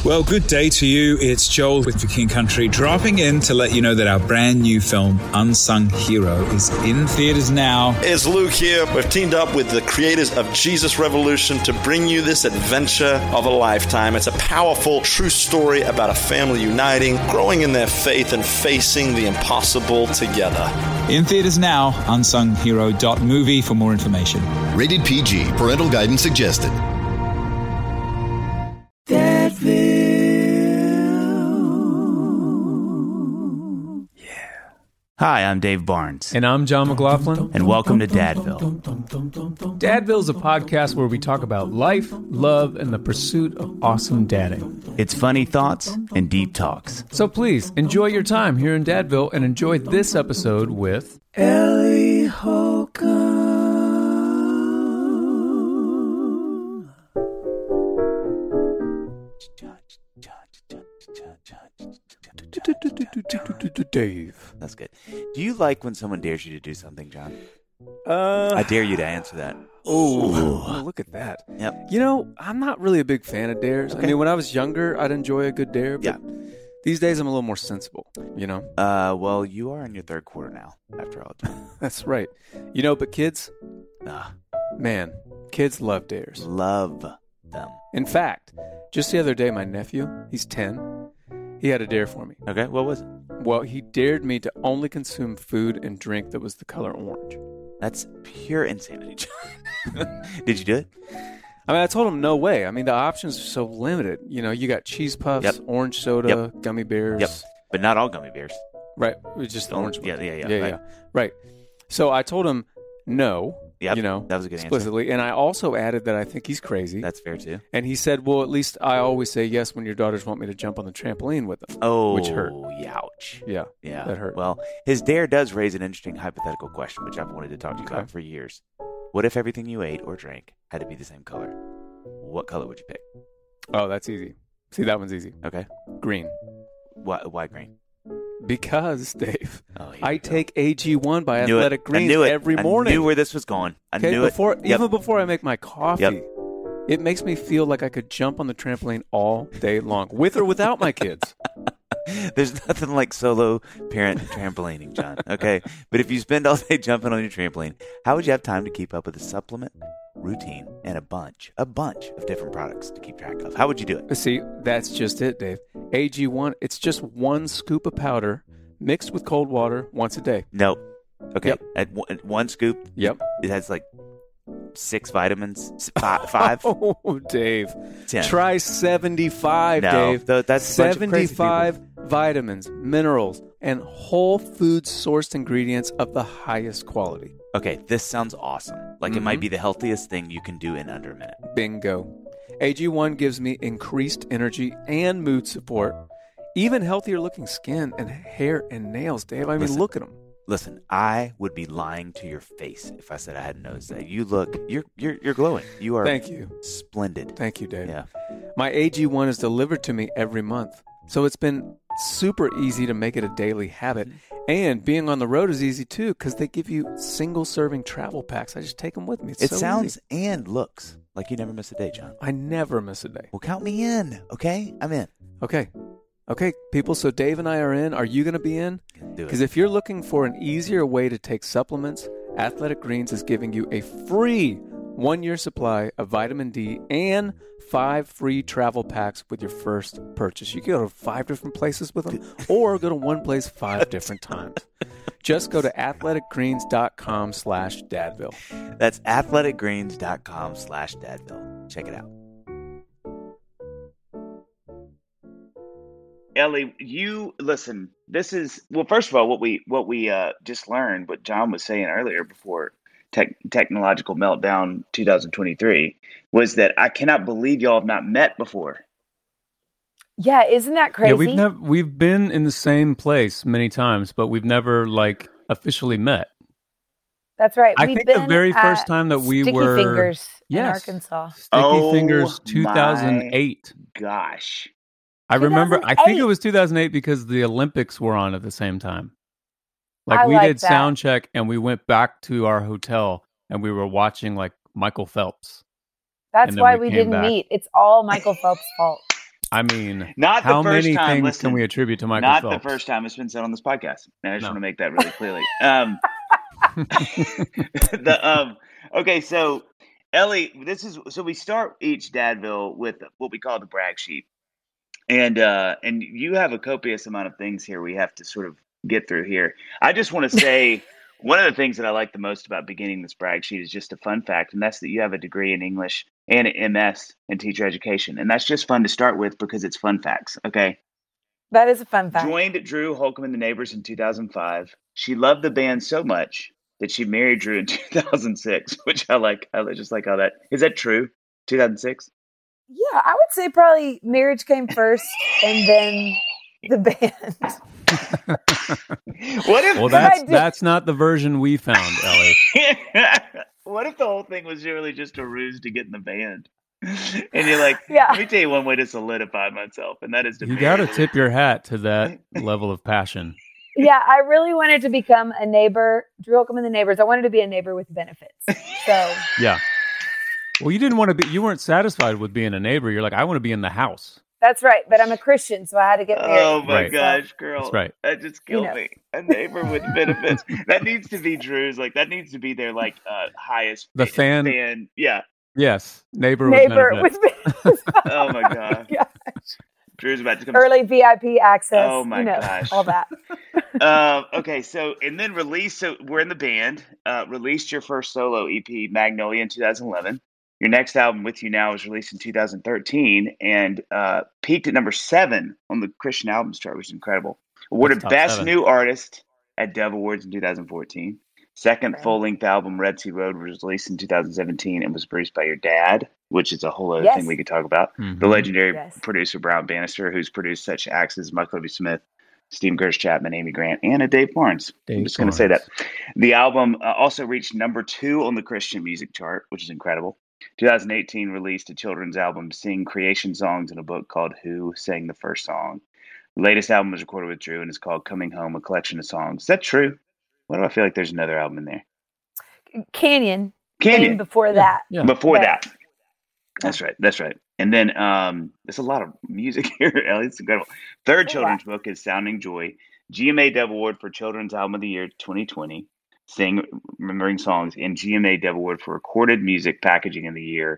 Well, good day to you. It's Joel with The King Country, dropping in to let you know that our brand new film, Unsung Hero, is in theaters now. It's Luke here. We've teamed up with the creators of Jesus Revolution to bring you this adventure of a lifetime. It's a powerful, true story about a family uniting, growing in their faith, and facing the impossible together. In theaters now, unsunghero.movie for more information. Rated PG. Parental guidance suggested. Hi, I'm Dave Barnes. And I'm John McLaughlin. And welcome to Dadville. Dadville is a podcast where we talk about life, love, and the pursuit of awesome dadding. It's funny thoughts and deep talks. So please, enjoy your time here in Dadville and enjoy this episode with Ellie Holcomb. Dave. That's good. Do you like when someone dares you to do something, John? I dare you to answer that. Oh, look at that. Yep. You know, I'm not really a big fan of dares. Okay. I mean, when I was younger, I'd enjoy a good dare, but these days I'm a little more sensible, you know? Well, you are in your third quarter now, after all. That's right. You know, but kids, man, kids love dares. Love them. In fact, just the other day, my nephew, he's 10, he had a dare for me. Okay, what was it? Well, he dared me to only consume food and drink that was the color orange. That's pure insanity, John. Did you do it? I mean, I told him no way. I mean, the options are so limited. You know, you got cheese puffs, orange soda, gummy bears. Yep, but not all gummy bears. Right, it's just the orange one. Yeah. Right. So I told him no. Yep, you know, that was a good explicitly. answer. And I also added that I think he's crazy. That's fair, too. And he said, well, at least I always say yes when your daughters want me to jump on the trampoline with them. Oh, which hurt. Ouch. Yeah, that hurt. Well, his dare does raise an interesting hypothetical question, which I've wanted to talk to you about for years. What if everything you ate or drank had to be the same color? What color would you pick? Oh, that's easy. See, that one's easy. Okay. Green. Why green? Because, Dave, I take AG1 by Athletic Greens every morning. I knew where this was going. I knew it. Even before I make my coffee, it makes me feel like I could jump on the trampoline all day long, with or without my kids. There's nothing like solo parent trampolining, John, okay? But if you spend all day jumping on your trampoline, how would you have time to keep up with a supplement, routine, and a bunch of different products to keep track of? How would you do it? See, that's just it, Dave. AG1, it's just one scoop of powder mixed with cold water once a day. No. Okay. Yep. At one scoop, it has like 6 vitamins, 5. Oh, Dave. 10. Try 75, Dave. That's 75 vitamins, minerals, and whole food sourced ingredients of the highest quality. Okay, this sounds awesome. Like it might be the healthiest thing you can do in under a minute. Bingo. AG1 gives me increased energy and mood support, even healthier looking skin and hair and nails, Dave. I mean, look at them. Listen, I would be lying to your face if I said I hadn't noticed that. You look, you're glowing. You are. Thank you. Splendid. Thank you, Dave. Yeah. My AG1 is delivered to me every month, so it's been super easy to make it a daily habit. And being on the road is easy too, because they give you single-serving travel packs. I just take them with me. It sounds and looks like you never miss a day, John. I never miss a day. Well, count me in, okay? I'm in. Okay, people, so Dave and I are in. Are you going to be in? Do it. Because if you're looking for an easier way to take supplements, Athletic Greens is giving you a free 1-year supply of vitamin D and 5 free travel packs with your first purchase. You can go to 5 different places with them or go to one place 5 different times. Just go to athleticgreens.com/Dadville. That's athleticgreens.com/Dadville. Check it out. Ellie, you listen. This is first of all, what we just learned. What John was saying earlier before technological meltdown 2023 was that I cannot believe y'all have not met before. Yeah, isn't that crazy? Yeah, we've been in the same place many times, but we've never officially met. That's right. I think the very first time that we were Sticky Fingers in Arkansas. Sticky Fingers 2008. Gosh. I remember, I think it was 2008 because the Olympics were on at the same time. We did sound check and we went back to our hotel and we were watching Michael Phelps. That's why we didn't meet. It's all Michael Phelps' fault. I mean, not the how first many time, things listen, can we attribute to Michael not Phelps? the first time it's been said on this podcast. And I just want to make that really clearly. Okay, so Ellie, so we start each Dadville with what we call the brag sheet. And you have a copious amount of things here we have to sort of get through here. I just want to say one of the things that I like the most about beginning this brag sheet is just a fun fact, and that's that you have a degree in English and an MS in teacher education. And that's just fun to start with because it's fun facts, okay? That is a fun fact. Joined Drew Holcomb and the Neighbors in 2005. She loved the band so much that she married Drew in 2006, which I like. I just like how that is. That true? 2006? Yeah, I would say probably marriage came first and then the band. What if? Well, that's not the version we found, Ellie. What if the whole thing was really just a ruse to get in the band? And you're like, yeah. Let me tell you one way to solidify myself, and that is to you got to tip your hat to that level of passion. Yeah, I really wanted to become a neighbor. Drew Holcomb and the Neighbors. I wanted to be a neighbor with benefits. So yeah. Well, you didn't want to be. You weren't satisfied with being a neighbor. You're like, I want to be in the house. That's right, but I'm a Christian, so I had to get married. Oh my gosh, girl! That's right. That just killed me. A neighbor with benefits. That needs to be Drew's. Like that needs to be their highest. The fan. Yeah. Yes, neighbor with benefits. Oh my god. Gosh. Drew's about to come. Early VIP access. Oh my gosh. All that. Okay, so and then released. So we're in the band. Released your first solo EP, Magnolia, in 2011. Your next album, With You Now, was released in 2013 and peaked at number 7 on the Christian Albums chart, which is incredible. Awarded Best 7. New Artist at Dove Awards in 2014. Second full-length album, Red Sea Road, was released in 2017 and was produced by your dad, which is a whole other thing we could talk about. Mm-hmm. The legendary producer, Brown Bannister, who's produced such acts as Michael W. Smith, Stephen Gersh Chapman, Amy Grant, and Dave Barnes. I'm just going to say that. The album also reached number 2 on the Christian music chart, which is incredible. 2018 released a children's album, Sing Creation Songs, in a book called Who Sang the First Song. The latest album was recorded with Drew and is called Coming Home, a collection of songs. Is that true? Why do I feel like there's another album in there? Canyon. Came before that. Yeah. Before that. That's right. And then there's a lot of music here, Ellie. It's incredible. Third children's book is Sounding Joy. GMA Dove Award for Children's Album of the Year 2020. Sing Remembering Songs, and GMA Dove Award for Recorded Music Packaging of the Year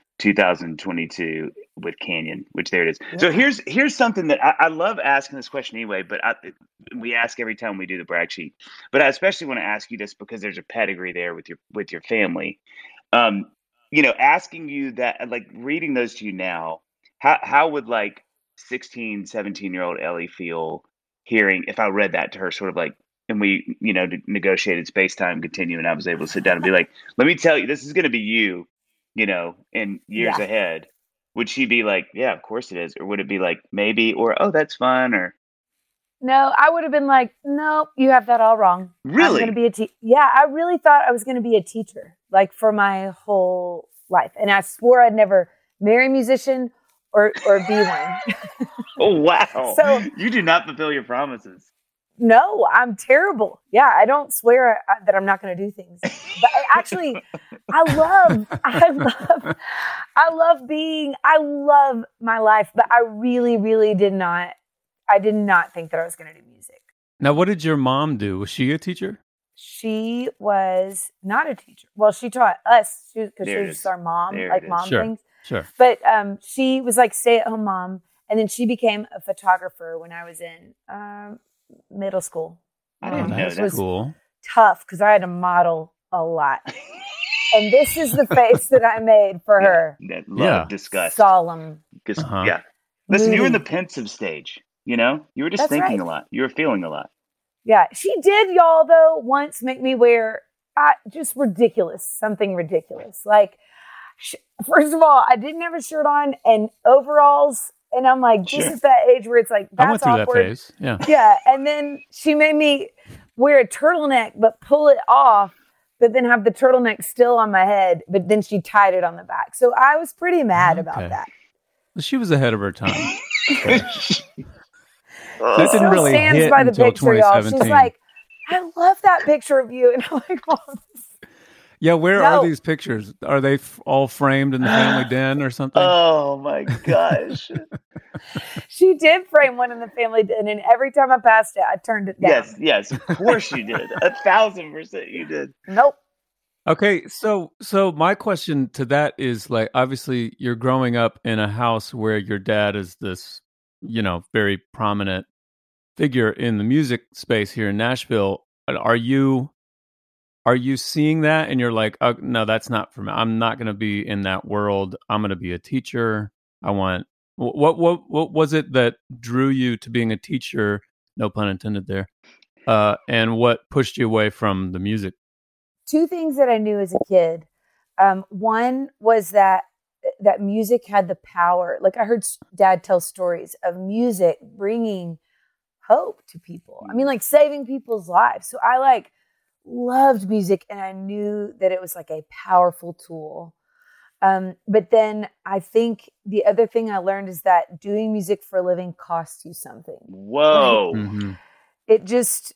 2022 with Canyon, which there it is. Yeah. So here's something that I love asking this question anyway, but we ask every time we do the brag sheet. But I especially want to ask you this because there's a pedigree there with your family. Asking you that, like reading those to you now, how would 16, 17-year-old Ellie feel hearing if I read that to her, sort of like, and we, negotiated space-time continuum, and I was able to sit down and be like, let me tell you, this is going to be you, in years ahead. Would she be like, yeah, of course it is? Or would it be like, maybe, or, oh, that's fun, or? No, I would have been like, nope, you have that all wrong. Really? I'm going to be yeah, I really thought I was going to be a teacher, for my whole life. And I swore I'd never marry a musician or be one. Oh, wow. So you do not fulfill your promises. No, I'm terrible. Yeah, I don't swear that I'm not going to do things. But I love my life, but I really, really did not think that I was going to do music. Now, what did your mom do? Was she a teacher? She was not a teacher. Well, she taught us because she was just our mom, mom things. Sure. But she was stay-at-home mom, and then she became a photographer when I was in middle school. I didn't know that. It was cool. Tough because I had to model a lot. And this is the face that I made for her. That disgust. Solemn. Yeah. Listen, you were in the pensive stage, you were just thinking a lot. You were feeling a lot. Yeah. She did, y'all, though, once make me wear just something ridiculous. First of all, I didn't have a shirt on and overalls. And I'm like, this is that age where it's like, that's I went through awkward. That phase. Yeah. Yeah. And then she made me wear a turtleneck, but pull it off, but then have the turtleneck still on my head. But then she tied it on the back. So I was pretty mad about that. Well, she was ahead of her time. That didn't really hit by the until picture, y'all. 2017. She's like, I love that picture of you. And I'm like, oh, yeah, where are these pictures? Are they all framed in the family den or something? Oh, my gosh. She did frame one in the family, and every time I passed it, I turned it down. Yes, of course you did. 1,000% you did. Nope. Okay, so my question to that is, like, obviously you're growing up in a house where your dad is this, very prominent figure in the music space here in Nashville. Are you seeing that and you're like, oh, no, that's not for me. I'm not going to be in that world. I'm going to be a teacher. What was it that drew you to being a teacher? No pun intended there. And what pushed you away from the music? Two things that I knew as a kid. One was that music had the power. Like, I heard Dad tell stories of music bringing hope to people. I mean, like, saving people's lives. So I loved music, and I knew that it was like a powerful tool. But then I think the other thing I learned is that doing music for a living costs you something. Whoa. Right? Mm-hmm. It just,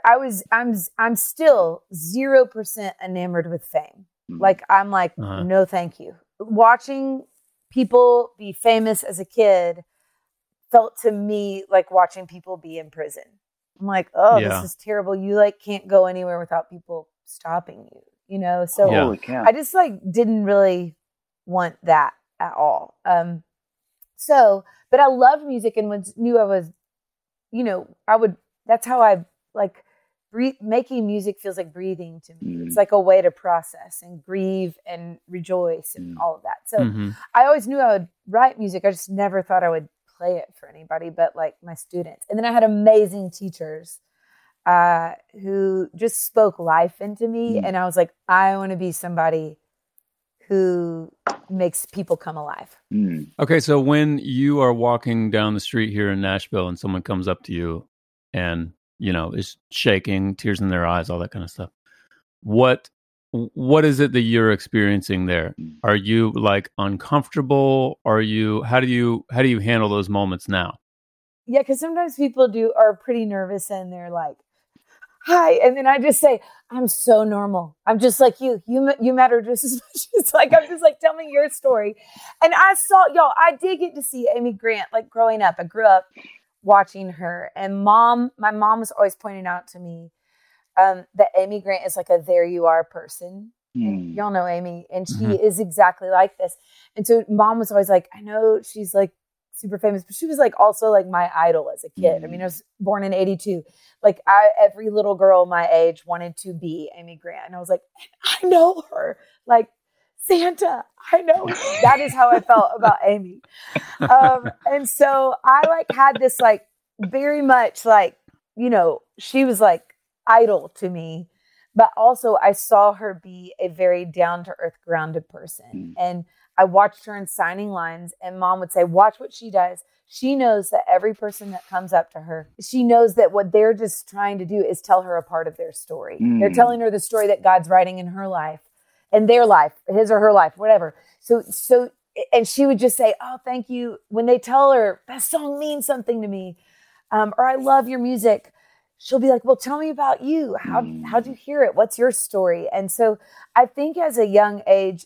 I'm still 0% enamored with fame. Like, I'm like, no, thank you. Watching people be famous as a kid felt to me like watching people be in prison. I'm like, this is terrible. You can't go anywhere without people stopping you, So Holy cow. I just didn't really want that at all. But I loved music and knew I was, that's how I making music feels like breathing to me. It's like a way to process and grieve and rejoice and all of that. So I always knew I would write music. I just never thought I would play it for anybody but my students. And then I had amazing teachers who just spoke life into me. And I was like, I want to be somebody who makes people come alive. Okay, so when you are walking down the street here in Nashville and someone comes up to you and is shaking, tears in their eyes, all that kind of stuff, what is it that you're experiencing there? Are you uncomfortable? How do you handle those moments now? Yeah, because sometimes people are pretty nervous and they're like, hi. And then I just say, I'm so normal. I'm just like you. You matter just as much. It's like, I'm just tell me your story. And I did get to see Amy Grant, growing up. I grew up watching her, and my mom was always pointing out to me that Amy Grant is a there you are person. And y'all know Amy, and she is exactly like this. And so Mom was always like, I know she's super famous, but she was also my idol as a kid. I mean, I was born in 82. Every little girl my age wanted to be Amy Grant. And I was like, I know her. Santa, I know her. That is how I felt about Amy. And so I had this very much she was idol to me, but also I saw her be a very down to earth, grounded person. And I watched her in signing lines, and Mom would say, watch what she does. She knows that every person that comes up to her, she knows that what they're just trying to do is tell her a part of their story. They're telling her the story that God's writing in her life and their life, his or her life, whatever. So, and she would just say, oh, thank you. When they tell her that song means something to me, or I love your music, she'll be like, well, tell me about you. How'd you hear it? What's your story? And so I think at a young age,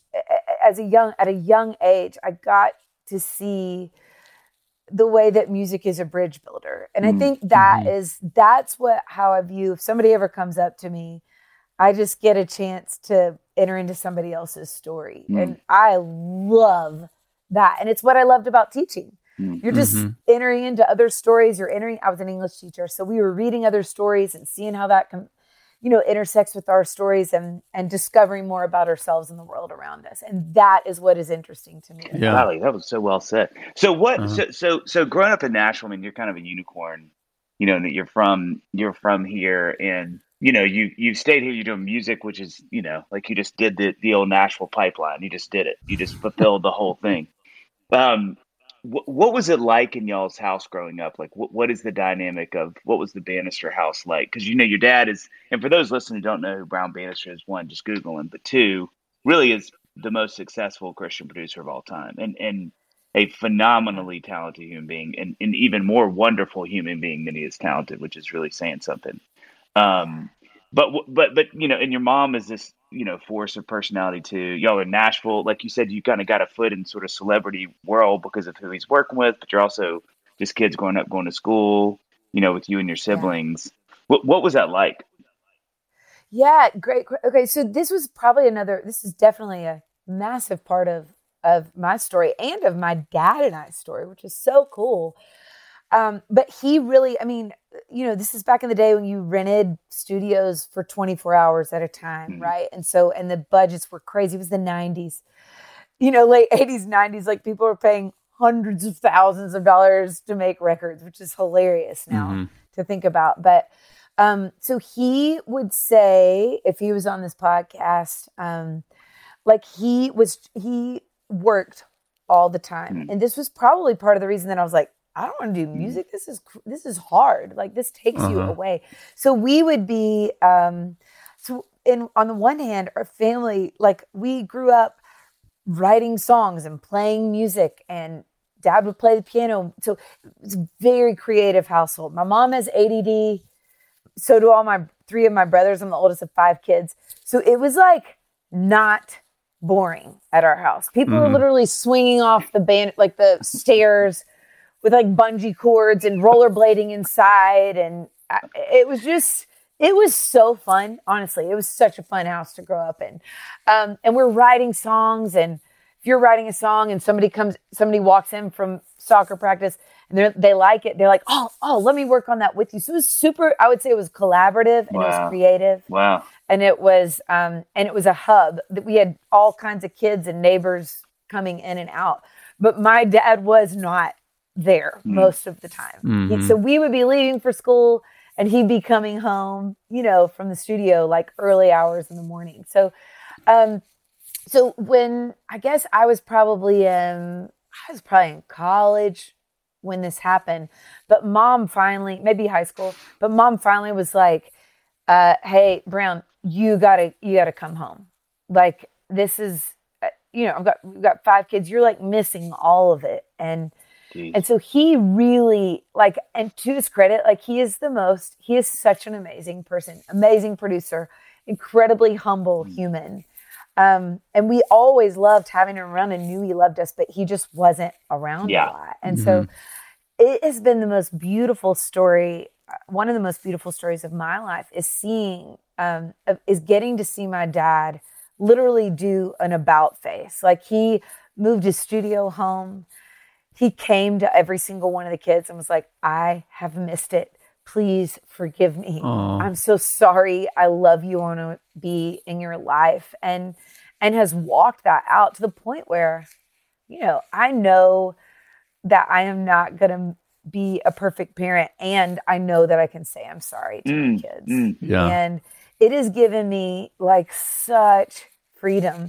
I got to see the way that music is a bridge builder. And I think that's how I view, if somebody ever comes up to me, I just get a chance to enter into somebody else's story. And I love that. And it's what I loved about teaching. You're just entering into other stories. I was an English teacher, so we were reading other stories and seeing how that intersects with our stories and discovering more about ourselves and the world around us. And that is what is interesting to me. Yeah. Golly, that was so well said. So what, so growing up in Nashville, I mean, you're kind of a unicorn, that you're from here, and, you've stayed here, you're doing music, which is, you just did the old Nashville pipeline. You just did it. You just fulfilled the whole thing. What was it like in y'all's house growing up? What is the dynamic of, what was the Bannister house like? Because, your dad is, and for those listening who don't know who Brown Bannister is, one, just Google him, but two, really is the most successful Christian producer of all time, and a phenomenally talented human being, and an even more wonderful human being than he is talented, which is really saying something. But and your mom is this force of personality too. Y'all in Nashville, like you said, you kind of got a foot in sort of celebrity world because of who he's working with, but you're also just kids growing up, going to school, with you and your siblings. Yeah. What was that like? Yeah, great. Okay, so this is definitely a massive part of my story and of my dad and I's story, which is so cool. But he really, this is back in the day when you rented studios for 24 hours at a time, right? And the budgets were crazy. It was the 90s, late 80s, 90s, like people were paying hundreds of thousands of dollars to make records, which is hilarious now to think about. But so he would say, if he was on this podcast, he worked all the time. And this was probably part of the reason that I was like, I don't want to do music. This is hard. Like this takes you away. So we would be, on the one hand, our family, like we grew up writing songs and playing music, and dad would play the piano. So it was a very creative household. My mom has ADD. So do all three of my brothers. I'm the oldest of 5 kids. So it was like not boring at our house. People were literally swinging off the stairs with like bungee cords and rollerblading inside. And it was so fun. Honestly, it was such a fun house to grow up in. And we're writing songs, and if you're writing a song and somebody walks in from soccer practice and they like it, they're like, oh, let me work on that with you. So it was I would say it was collaborative and it was creative. Wow. And it was a hub that we had all kinds of kids and neighbors coming in and out. But my dad was not there most of the time. So we would be leaving for school and he'd be coming home, from the studio, like early hours in the morning. So, so when I guess I was probably in college when this happened, but mom finally, maybe high school, but mom finally was like, hey, Brown, you gotta come home. Like this is, we've got 5 kids. You're like missing all of it. And so he really and to his credit, he is such an amazing person, amazing producer, incredibly humble human. And we always loved having him around and knew he loved us, but he just wasn't around a lot. And so it has been the most beautiful story. One of the most beautiful stories of my life is getting to see my dad literally do an about face. Like he moved his studio home. He came to every single one of the kids and was like, I have missed it. Please forgive me. Aww. I'm so sorry. I love you. I want to be in your life. And has walked that out to the point where, I know that I am not going to be a perfect parent. And I know that I can say I'm sorry to my kids. Yeah. And it has given me such freedom,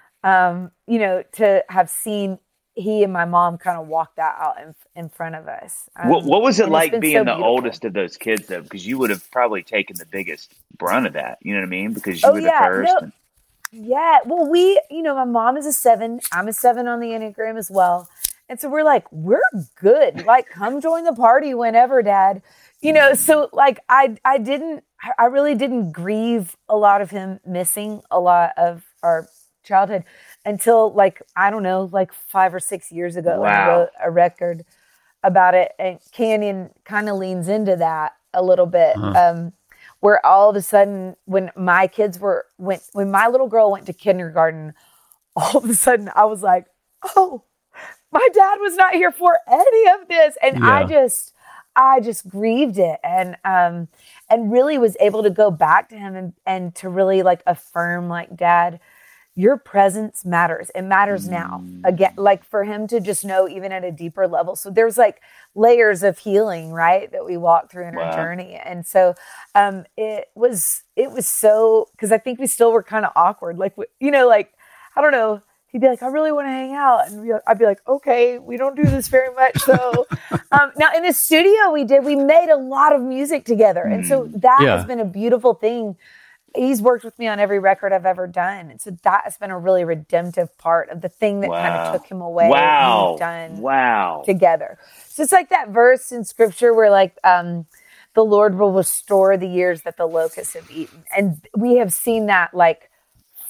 to have seen he and my mom kind of walk that out in front of us. What was it like being the oldest of those kids, though? Because you would have probably taken the biggest brunt of that. You know what I mean? Because you were the first. Yeah. Well, my mom is a 7. I'm a 7 on the Enneagram as well. And so we're like, we're good. Like, come join the party whenever, Dad. So I really didn't grieve a lot of him missing a lot of our childhood until 5 or 6 years ago. Wow. I wrote a record about it, and Canyon kind of leans into that a little bit. Where all of a sudden, when my little girl went to kindergarten, all of a sudden I was like, oh, my dad was not here for any of this. And I just grieved it and really was able to go back to him and to really affirm, Dad, your presence matters. It matters now. Again, for him to just know even at a deeper level. So there's layers of healing, right, that we walk through in our journey. And so it was so, because I think we still were kind of awkward. I don't know. He'd be like, I really want to hang out. And I'd be like, okay, we don't do this very much. So now in the studio we made a lot of music together. And so that has been a beautiful thing. He's worked with me on every record I've ever done. And so that has been a really redemptive part of the thing that kind of took him away. We've done together. So it's like that verse in scripture where the Lord will restore the years that the locusts have eaten. And we have seen that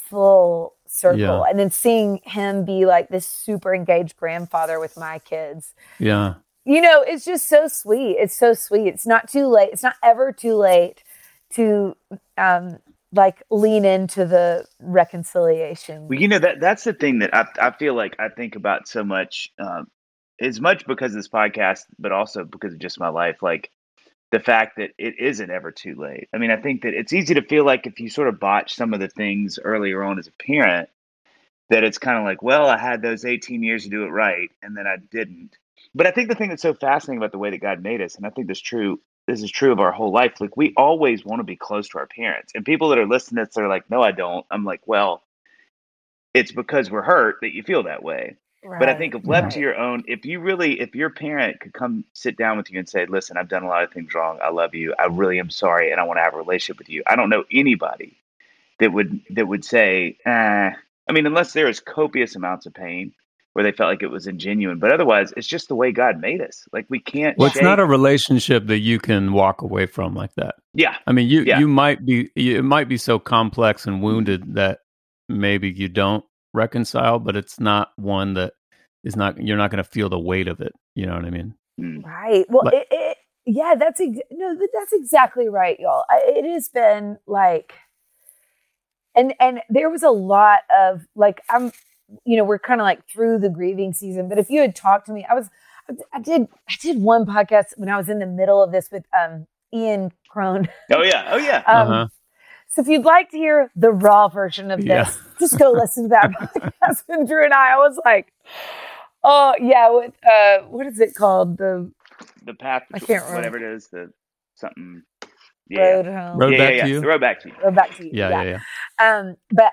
full circle. Yeah. And then seeing him be like this super engaged grandfather with my kids. Yeah. You know, it's just so sweet. It's so sweet. It's not too late. It's not ever too late to like lean into the reconciliation. Well, you know, that's the thing that I feel like I think about so much, as much because of this podcast, but also because of just my life. Like the fact that it isn't ever too late. I mean, I think that it's easy to feel like if you sort of botch some of the things earlier on as a parent, that it's kind of like, well, I had those 18 years to do it right, and then I didn't. But I think the thing that's so fascinating about the way that God made us, and I think this is true of our whole life, like we always want to be close to our parents. And people that are listening to this, they're like, no, I don't. I'm like, well, it's because we're hurt that you feel that way. Right. But I think if left to your own, if your parent could come sit down with you and say, listen, I've done a lot of things wrong. I love you. I really am sorry. And I want to have a relationship with you. I don't know anybody that would say, I mean, unless there is copious amounts of pain where they felt like it was ingenuine, but otherwise it's just the way God made us. Like we can't. Well, it's not a relationship that you can walk away from like that. Yeah. I mean, it might be so complex and wounded that maybe you don't reconcile, but it's not one that you're not going to feel the weight of it. You know what I mean? Right. Well, that's exactly right, y'all. It has been like, and there was a lot of like, we're kind of like through the grieving season, but if you had talked to me, I did one podcast when I was in the middle of this with Ian Crone. Oh yeah. So if you'd like to hear the raw version of this, just go listen to that podcast with Drew and I was like, oh yeah, with what is it called? The path, I can't remember. Whatever it is, the something. Road home. Road back to you. The road back to you. Road back to you. Yeah. But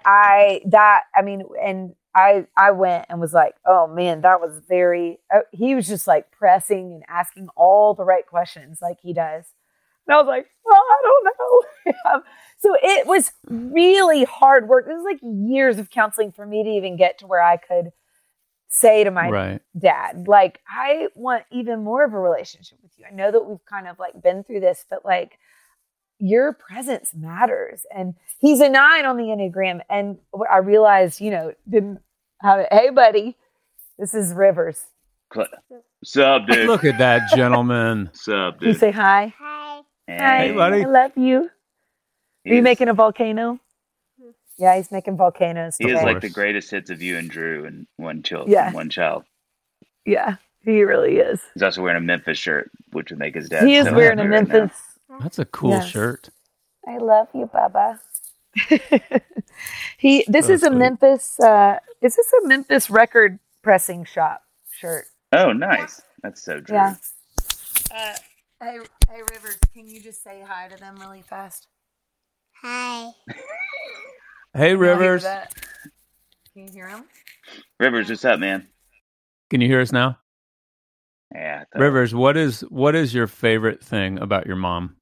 I went and was like, oh man, that was very. He was just like pressing and asking all the right questions, like he does. And I was like, well, I don't know. So it was really hard work. It was like years of counseling for me to even get to where I could say to my dad, like, I want even more of a relationship with you. I know that we've kind of like been through this, but like your presence matters. And he's a 9 on the Enneagram. And I realized, didn't have it. Hey, buddy, this is Rivers. Sup, dude? Look at that gentleman. Sup, Can you dude? say hi? Hi. Hey, buddy. I love you. Are you making a volcano? Yeah, he's making volcanoes. He is today. like the greatest hits of you and Drew and one child. Yeah, he really is. He's also wearing a Memphis shirt, which would make his dad. He is so wearing a happy right Memphis. That's a cool shirt. I love you, Bubba. This is a sweet. Memphis. Is this a Memphis record pressing shop shirt? now. Oh, nice. That's so Drew. Yeah. Hey, Rivers, can you just say hi to them really fast? Hi. Hey, Rivers. Can you hear him? Rivers, what's up, man? Can you hear us now? Yeah. Rivers, what is your favorite thing about your mom?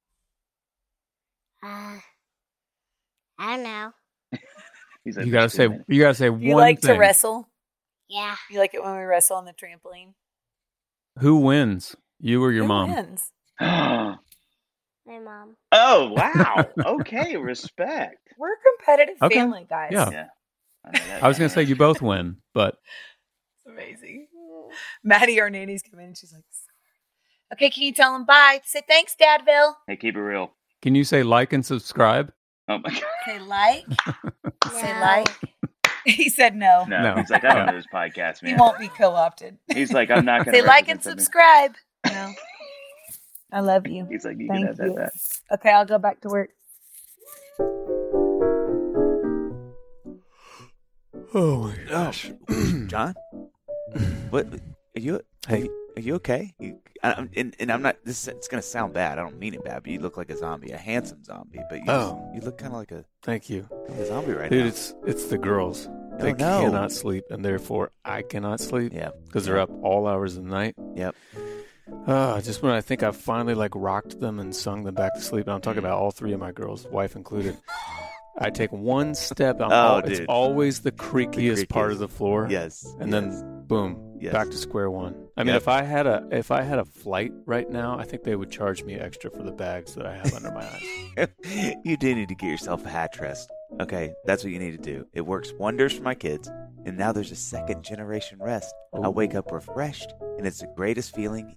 I don't know. He's like, You gotta say Do you one like thing. to wrestle? Yeah. You like it when we wrestle on the trampoline? Who wins? You or your Who mom? wins? My mom. Oh, wow. Okay, respect. We're a competitive Okay. family, guys. Yeah. Yeah. I was gonna say you both win, but It's amazing. Maddie, our nanny's coming in, and she's like, okay, can you tell him bye? Say thanks, Dadville. Hey, keep it real. can you say like and subscribe? Oh my God. Say like. Say No. like. He said no. No, No. he's like, I don't know this podcast, He man. won't be co-opted. He's like, I'm not going to Say like and subscribe. No. I love you. He's like, you Thank can have that you. back. Okay, I'll go back to work. Oh my gosh, John, what are you? Hey. Are you okay? And I'm not. It's gonna sound bad. I don't mean it bad, but you look like a zombie, a handsome zombie. But you look kind of like thank you, a zombie right dude. now. It's the girls. They no. cannot sleep, and therefore I cannot sleep. Yeah, because they're up all hours of the night. Yep. Just when I think I've finally like rocked them and sung them back to sleep, and I'm talking about all 3 of my girls, wife included. I take one step. It's dude. always the creakiest part of the floor. Yes. And then boom, Yes. back to square one. I mean, Yep. if I had a flight right now, I think they would charge me extra for the bags that I have under my eyes. You do need to get yourself a hat rest. Okay, that's what you need to do. It works wonders for my kids, and now there's a second generation rest. I wake up refreshed, and it's the greatest feeling.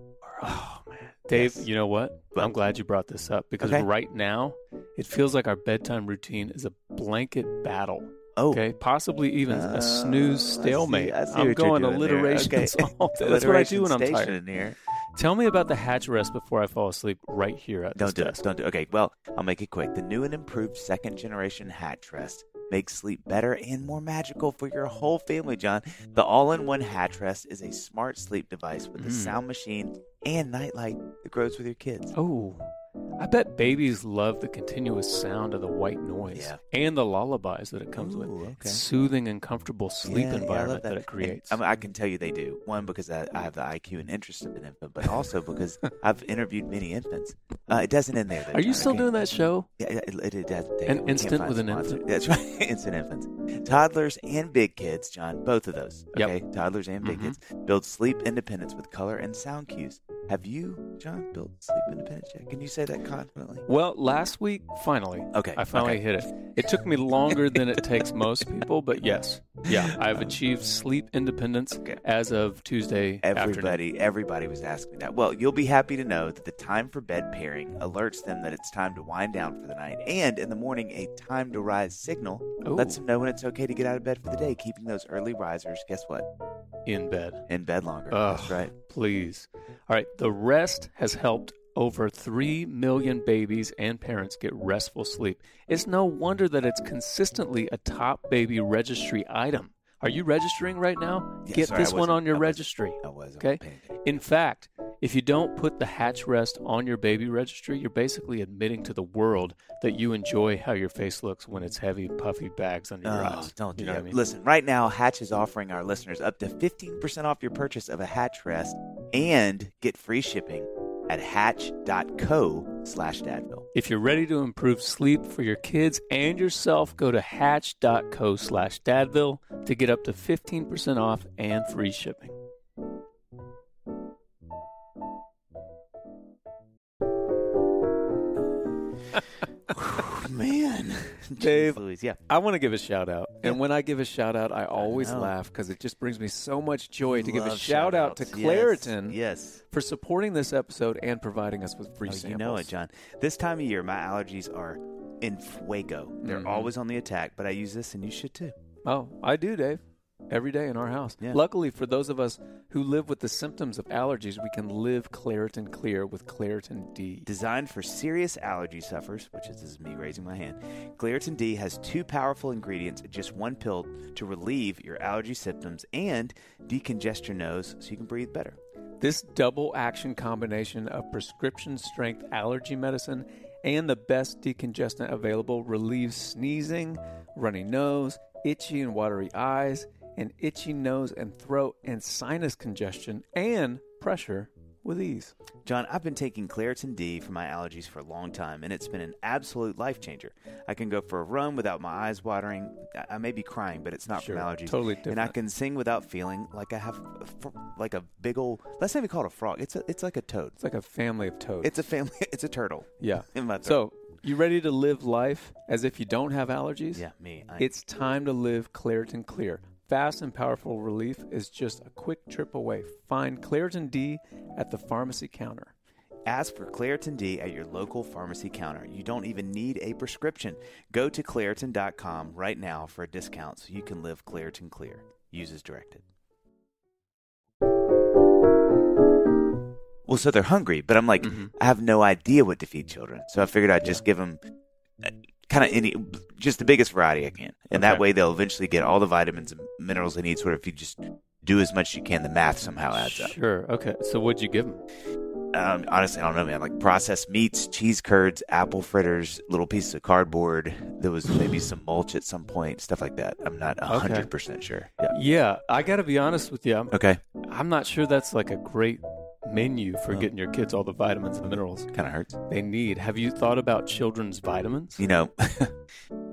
Oh, man. Dave, Yes. you know what? I'm glad you brought this up because right now it feels like our bedtime routine is a blanket battle. Oh. Okay, possibly even a snooze stalemate. I see I'm what going you're doing there. alliterations. Okay. All day. That's what I do when I'm Alliteration tired. station in here. Tell me about the hatch rest before I fall asleep right here at this Don't do desk. it. Don't do it. Okay, well, I'll make it quick. The new and improved second generation Hatch Rest makes sleep better and more magical for your whole family, John. The all-in-one Hatch Rest is a smart sleep device with a sound machine and nightlight that grows with your kids. Oh, I bet babies love the continuous sound of the white noise and the lullabies that it comes with. Okay. It's soothing and comfortable sleep environment that it creates. And, I can tell you they do. One, because I have the IQ and interest of an infant, but also because I've interviewed many infants. It doesn't end there, though, Are you John, still okay? doing that show? Yeah, it does. An instant with an infant? That's right. Instant infants. Toddlers and big kids, John, both of those. Okay. Toddlers and big kids build sleep independence with color and sound cues. Have you, John, built sleep independence yet? Can you say that confidently? Well, last week, finally. Okay. I finally hit it. It took me longer than it takes most people, but yes. Yeah, I've achieved sleep independence as of Tuesday afternoon. Everybody was asking me that. Well, you'll be happy to know that the time for bed pairing alerts them that it's time to wind down for the night. And in the morning, a time to rise signal lets them know when it's okay to get out of bed for the day, keeping those early risers, guess what? In bed. In bed longer. Ugh, That's right. Please. All right, the rest has helped over 3 million babies and parents get restful sleep. It's no wonder that it's consistently a top baby registry item. Are you registering right now? Yeah, Get sorry, this one on your registry. I wasn't. Okay. In fact, if you don't put the Hatch Rest on your baby registry, you're basically admitting to the world that you enjoy how your face looks when it's heavy, puffy bags under your eyes. Don't do you know that. what I mean? Listen, right now, Hatch is offering our listeners up to 15% off your purchase of a Hatch Rest and get free shipping at hatch.co/dadville. If you're ready to improve sleep for your kids and yourself, go to hatch.co/dadville to get up to 15% off and free shipping. Man. Dave, Louise, yeah. I want to give a shout out. And when I give a shout out, I always laugh because it just brings me so much joy to give a shout out to Claritin for supporting this episode and providing us with free samples. You know it, John. This time of year, my allergies are in fuego. They're always on the attack, but I use this and you should too. Oh, I do, Dave. Every day in our house. Yeah. Luckily, for those of us who live with the symptoms of allergies, we can live Claritin Clear with Claritin D. Designed for serious allergy sufferers, which is, this is me raising my hand, Claritin D has 2 powerful ingredients in just 1 pill to relieve your allergy symptoms and decongest your nose so you can breathe better. This double action combination of prescription strength allergy medicine and the best decongestant available relieves sneezing, runny nose, itchy and watery eyes, and itchy nose and throat and sinus congestion and pressure with ease. John, I've been taking Claritin D for my allergies for a long time, and it's been an absolute life changer. I can go for a run without my eyes watering. I may be crying, but it's not from allergies. Totally different. And I can sing without feeling like I have like a big old, let's not even call it a frog. It's like a toad. It's like a family of toads. It's a family. It's a turtle. Yeah. In my throat. So, you ready to live life as if you don't have allergies? Yeah, me. It's time to live Claritin Clear. Fast and powerful relief is just a quick trip away. Find Claritin D at the pharmacy counter. Ask for Claritin D at your local pharmacy counter. You don't even need a prescription. Go to Claritin.com right now for a discount so you can live Claritin Clear. Use as directed. Well, so they're hungry, but I'm like, I have no idea what to feed children. So I figured I'd just give them just the biggest variety I can. And that way they'll eventually get all the vitamins and minerals they need. Sort of if you just do as much as you can, the math somehow adds up. Sure. Okay. So what'd you give them? Honestly, I don't know, man. Like processed meats, cheese curds, apple fritters, little pieces of cardboard. There was maybe some mulch at some point, stuff like that. I'm not 100% sure. Yeah. I got to be honest with you. Okay. I'm not sure that's like a great menu for getting your kids all the vitamins and minerals Kind of hurts. they need. Have you thought about children's vitamins? You know,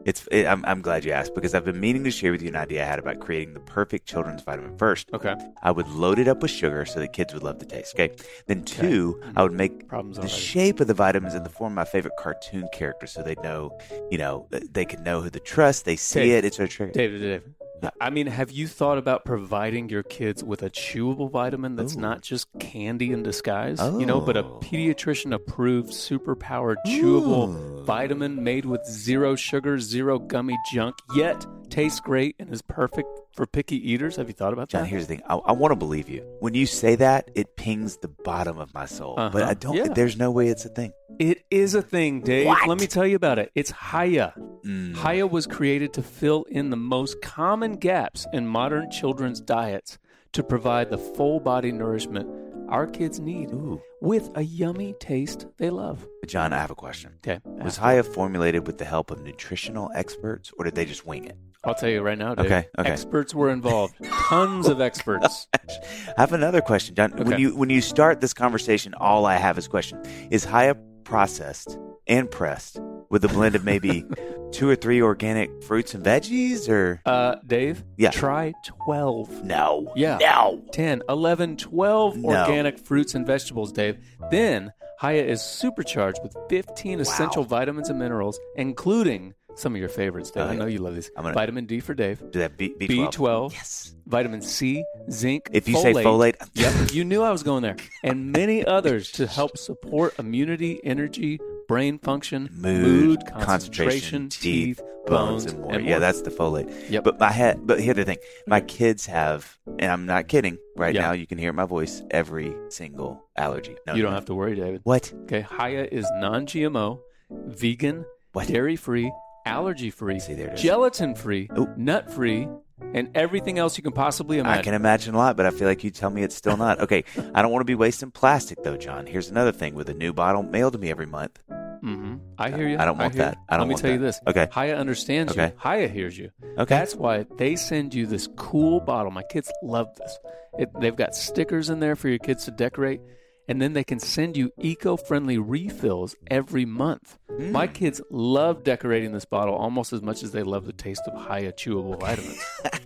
I'm glad you asked, because I've been meaning to share with you an idea I had about creating the perfect children's vitamin. First, Okay. I would load it up with sugar so that kids would love the taste. Okay. Then two, I would make Problems the already. shape of the vitamins in the form of my favorite cartoon characters, so they know, they can know who to trust. They see Dave, it. It's a trigger. David. I mean, have you thought about providing your kids with a chewable vitamin that's not just candy in disguise? But a pediatrician-approved, super-powered, chewable vitamin made with zero sugar, zero gummy junk, yet tastes great and is perfect for picky eaters? Have you thought about John, that? here's the thing. I want to believe you. When you say that, it pings the bottom of my soul. But I don't. Yeah. There's no way it's a thing. It is a thing, Dave. What? Let me tell you about it. It's Haya. Haya was created to fill in the most common gaps in modern children's diets to provide the full body nourishment our kids need with a yummy taste they love. John, I have a question. Okay. Was Haya formulated with the help of nutritional experts, or did they just wing it? I'll tell you right now, Dave. Okay. Experts were involved. Tons of experts. I have another question, John. Okay. When you start this conversation, all I have is question. Is Haya processed and pressed with a blend of maybe 2 or 3 organic fruits and veggies, or? Dave? Yeah. Try 12. No. Yeah. No. 10, 11, 12 No. organic fruits and vegetables, Dave. Then Haya is supercharged with 15 essential vitamins and minerals, including some of your favorites, Dave. I know you love these. Vitamin D for Dave. Do that B12. B12. Yes. Vitamin C, zinc, If you say folate. Yep, you knew I was going there. And many others to help support immunity, energy, brain function, mood, concentration, teeth, bones, and more. Yeah, that's the folate. Yep. But here's the thing. My kids have, and I'm not kidding, right now you can hear my voice, every single allergy. No, you don't have to worry, David. What? Okay, Haya is non-GMO, vegan, dairy-free, allergy-free, gelatin-free, nut-free, and everything else you can possibly imagine. I can imagine a lot, but I feel like you tell me it's still not. Okay, I don't want to be wasting plastic, though, John. Here's another thing with a new bottle mailed to me every month. Mm-hmm. I hear you. I don't want that. I don't want Let me tell you that. this. Okay. Haya understands you. Haya hears you. Okay. That's why they send you this cool bottle. My kids love this. They've got stickers in there for your kids to decorate. And then they can send you eco-friendly refills every month. My kids love decorating this bottle almost as much as they love the taste of Haya chewable vitamins.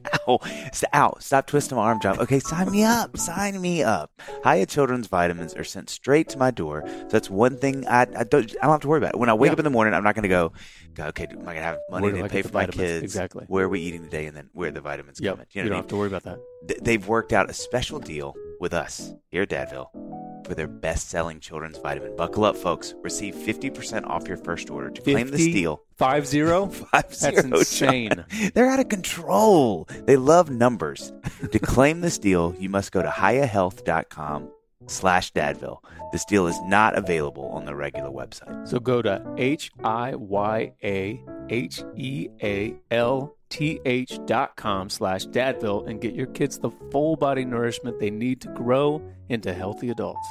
Ow. Stop twisting my arm, John. Okay, sign me up. Sign me up. Haya Children's vitamins are sent straight to my door. So that's one thing I don't have to worry about. When I wake up in the morning, I'm not going to go, okay, am I going to have money to pay for my kids? Exactly. Where are we eating today? And then where are the vitamins coming? You don't have to worry about that. They've worked out a special deal with us here at Dadville for their best-selling children's vitamin. Buckle up, folks. Receive 50% off your first order. To claim this deal. 50? 50. That's insane. John. They're out of control. They love numbers. To claim this deal, you must go to hiyahealth.com/Dadville. This deal is not available on the regular website. So go to hiyahealth.com/Dadville and get your kids the full body nourishment they need to grow into healthy adults.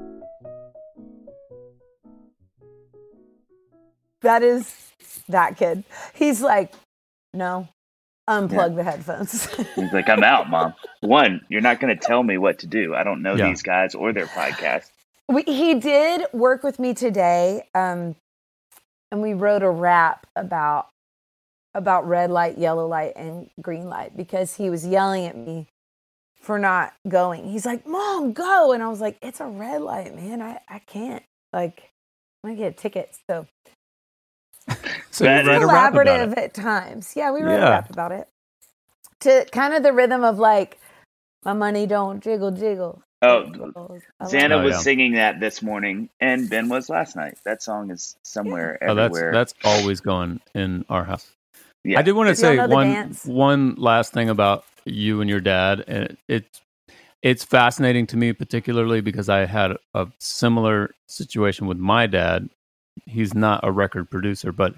That is that kid. He's like, no, unplug the headphones. He's like, I'm out, Mom. One, you're not going to tell me what to do. I don't know these guys or their podcast. He did work with me today, and we wrote a rap about red light, yellow light, and green light because he was yelling at me for not going. He's like, Mom, go. And I was like, it's a red light, man. I can't. Like, I'm going to get a ticket. So you write a rap about collaborative it. at times. Yeah, we wrote a rap about it. To kind of the rhythm of like, my money don't jiggle, jiggle. Oh, I Xana like was singing that this morning, and Ben was last night. That song is somewhere everywhere. That's always going in our house. Yeah. I did want to say know the dance? one last thing about you and your dad, and it's fascinating to me, particularly because I had a similar situation with my dad. He's not a record producer, but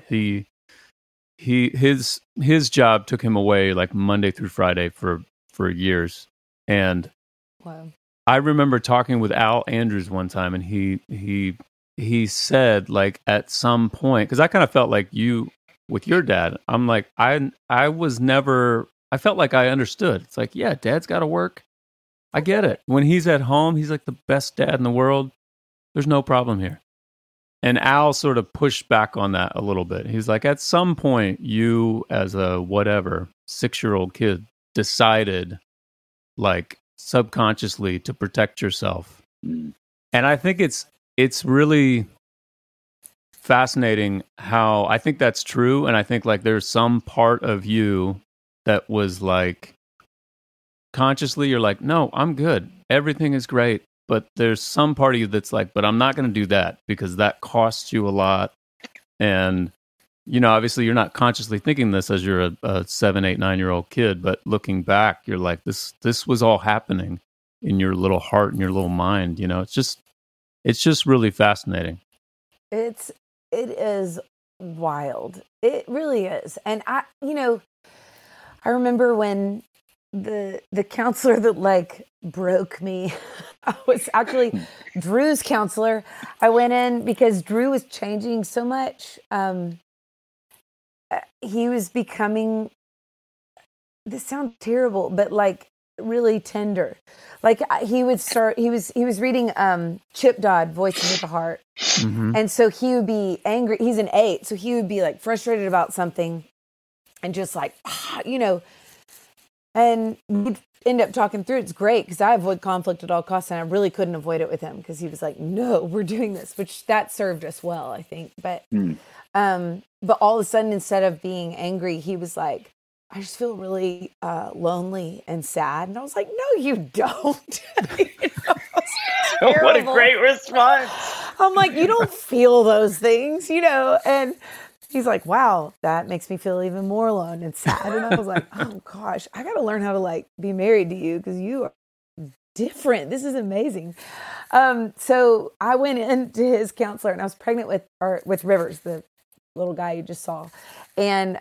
his job took him away like Monday through Friday for years, and Wow. I remember talking with Al Andrews one time, and he said, like, at some point, because I kind of felt like you with your dad. I'm like, I felt like I understood. It's like, yeah, Dad's got to work. I get it. When he's at home, he's like the best dad in the world. There's no problem here. And Al sort of pushed back on that a little bit. He's like, at some point, you as a whatever 6-year-old kid decided, like subconsciously, to protect yourself. And I think it's really fascinating how I think that's true. And I think like there's some part of you that was like consciously, you're like, no, I'm good. Everything is great. But there's some part of you that's like, but I'm not going to do that because that costs you a lot. And, you know, obviously you're not consciously thinking this as you're a 7, 8, 9-year-old kid, but looking back, you're like, this was all happening in your little heart and your little mind. You know, it's just really fascinating. It is wild. It really is. And I remember when the counselor that like broke me, I was actually Drew's counselor. I went in because Drew was changing so much. He was becoming, this sounds terrible, but like really tender. Like he was reading Chip Dodd, Voices of the Heart. Mm-hmm. And so he would be angry. He's an 8. So he would be like frustrated about something and just like, you know, and we'd end up talking through it. It's great because I avoid conflict at all costs, and I really couldn't avoid it with him because he was like, no, we're doing this, which that served us well, I think. But all of a sudden, instead of being angry, he was like, I just feel really lonely and sad. And I was like, no, you don't. What a great response. I'm like, you don't feel those things, you know? And he's like, wow, that makes me feel even more alone and sad. And I was like, oh gosh, I got to learn how to like be married to you because you are different. This is amazing. So I went into his counselor and I was pregnant with Rivers, the little guy you just saw. And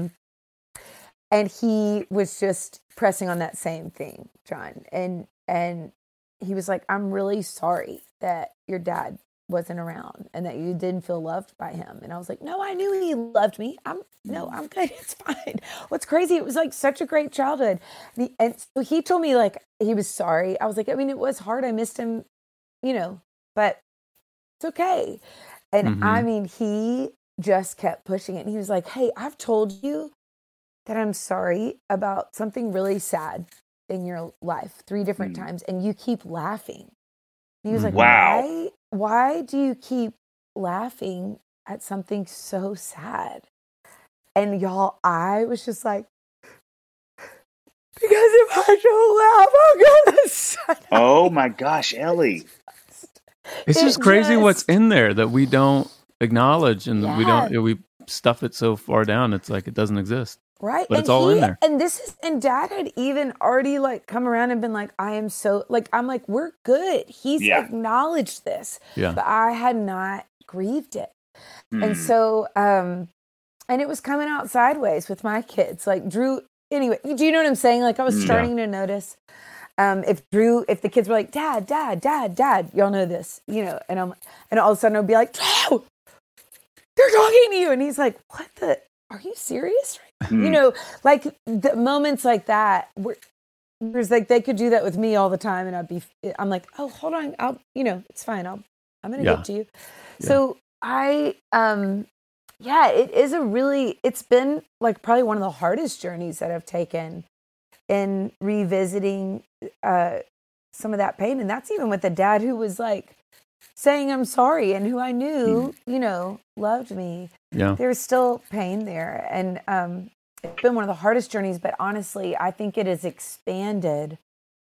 he was just pressing on that same thing, John. And he was like, I'm really sorry that your dad wasn't around and that you didn't feel loved by him. And I was like, no, I knew he loved me. I'm good. It's fine. What's crazy? It was like such a great childhood. And so he told me like, he was sorry. I was like, I mean, it was hard. I missed him, you know, but it's okay. And I mean, he just kept pushing it. And he was like, hey, I've told you that I'm sorry about something really sad in your life 3 different times. And you keep laughing. And he was like, wow. Why do you keep laughing at something so sad? And y'all, I was just like, because if I don't laugh, I'm gonna shut up. Oh my gosh, Ellie. It's just crazy what's in there that we don't acknowledge and we stuff it so far down. It's like it doesn't exist. Right. But it's all in there. And Dad had even already like come around and been like, I am so like, I'm like, we're good. He's acknowledged this, but I had not grieved it. And so, and it was coming out sideways with my kids, like Drew, anyway, do you know what I'm saying? Like I was starting to notice, if the kids were like, Dad, y'all know this, you know, and all of a sudden I'd be like, Drew, they're talking to you. And he's like, are you serious? You know, like the moments like that where it's like they could do that with me all the time, and I'm like, oh, hold on, it's fine. I'm gonna get to you. Yeah. So it's been like probably one of the hardest journeys that I've taken in revisiting some of that pain, and that's even with a dad who was like saying I'm sorry and who I knew, you know, loved me. Yeah. There was still pain there. And it's been one of the hardest journeys, but honestly, I think it has expanded.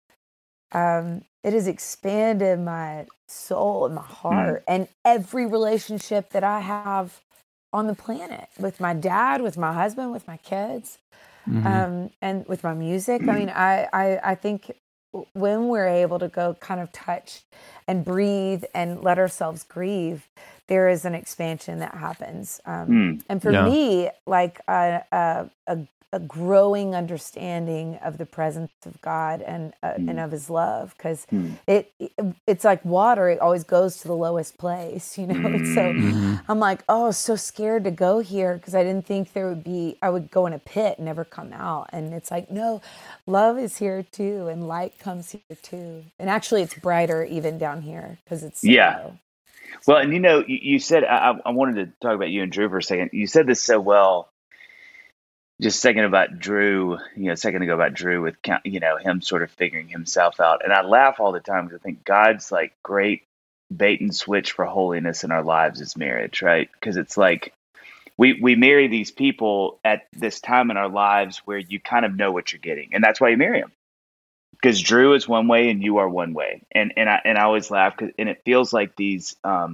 It has expanded my soul and my heart and every relationship that I have on the planet with my dad, with my husband, with my kids, and with my music. I mean, I think when we're able to go kind of touch and breathe and let ourselves grieve, there is an expansion that happens. And for me, like a growing understanding of the presence of God and of His love, because it's like water; it always goes to the lowest place, you know. And so I'm like, oh, so scared to go here because I didn't think I would go in a pit and never come out. And it's like, no, love is here too, and light comes here too. And actually, it's brighter even down here because it's so low. Well, and you said, I wanted to talk about you and Drew for a second. You said this so well just a second about Drew, a second ago about Drew with, him sort of figuring himself out. And I laugh all the time because I think God's like great bait and switch for holiness in our lives is marriage, right? Because it's like we marry these people at this time in our lives where you kind of know what you're getting. And that's why you marry them. Because Drew is one way and you are one way. And I always laugh and it feels like these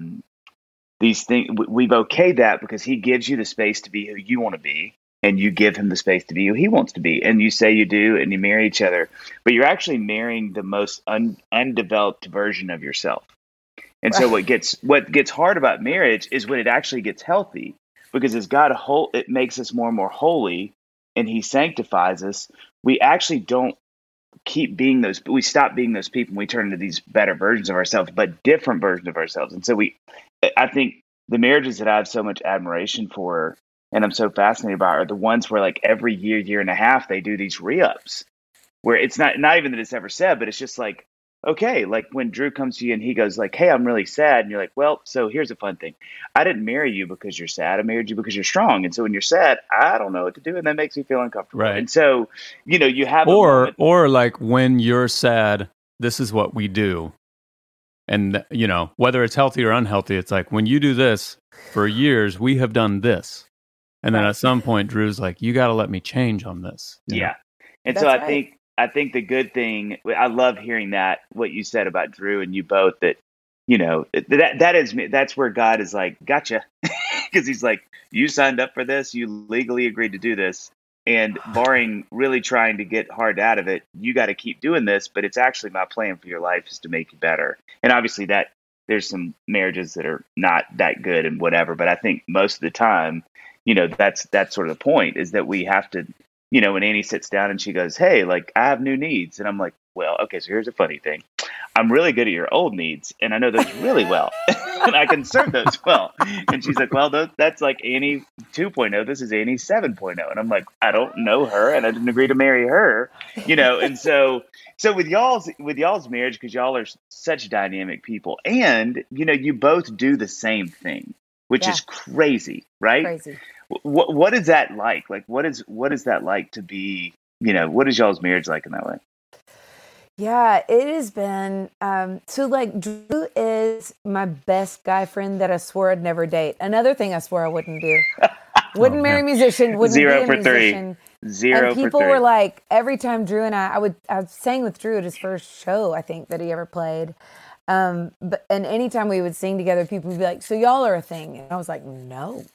things, we've okayed that because he gives you the space to be who you want to be. And you give him the space to be who he wants to be. And you say you do, and you marry each other. But you're actually marrying the most undeveloped version of yourself. And so what gets hard about marriage is when it actually gets healthy. Because as God it makes us more and more holy, and he sanctifies us, we actually don't keep being we stop being those people, and we turn into these better versions of ourselves, but different versions of ourselves. And so I think the marriages that I have so much admiration for, and I'm so fascinated by, are the ones where like every year and a half, they do these re-ups where it's not even that it's ever said, but it's just like, okay, like when Drew comes to you and he goes like, hey, I'm really sad. And you're like, well, so here's a fun thing. I didn't marry you because you're sad. I married you because you're strong. And so when you're sad, I don't know what to do. And that makes me feel uncomfortable. Right. And so, you have or like when you're sad, this is what we do. And, whether it's healthy or unhealthy, it's like when you do this for years, we have done this. And then at some point, Drew's like, you got to let me change on this. Yeah. And That's so right. I think the good thing, I love hearing that, what you said about Drew and you both, that, that's where God is like, gotcha. Because he's like, you signed up for this. You legally agreed to do this. And barring really trying to get hard out of it, you got to keep doing this. But it's actually my plan for your life is to make you better. And obviously there's some marriages that are not that good and whatever. But I think most of the time, that's sort of the point, is that we have to, when Annie sits down and she goes, hey, like I have new needs. And I'm like, well, okay, so here's a funny thing. I'm really good at your old needs. And I know those really well. And I can serve those well. And she's like, well, that's like Annie 2.0. This is Annie 7.0. And I'm like, I don't know her. And I didn't agree to marry her, And so with y'all's marriage, because y'all are such dynamic people, and, you both do the same thing, which is crazy, right? Crazy. What is that like? Like, what is that like to be, what is y'all's marriage like in that way? Yeah, it has been, so like Drew is my best guy friend that I swore I'd never date. Another thing I swore I wouldn't do. Wouldn't marry a musician, wouldn't be a musician. 0 and for people 3. were like, every time Drew and I sang with Drew at his first show, I think, that he ever played. And anytime we would sing together, people would be like, so y'all are a thing. And I was like, no.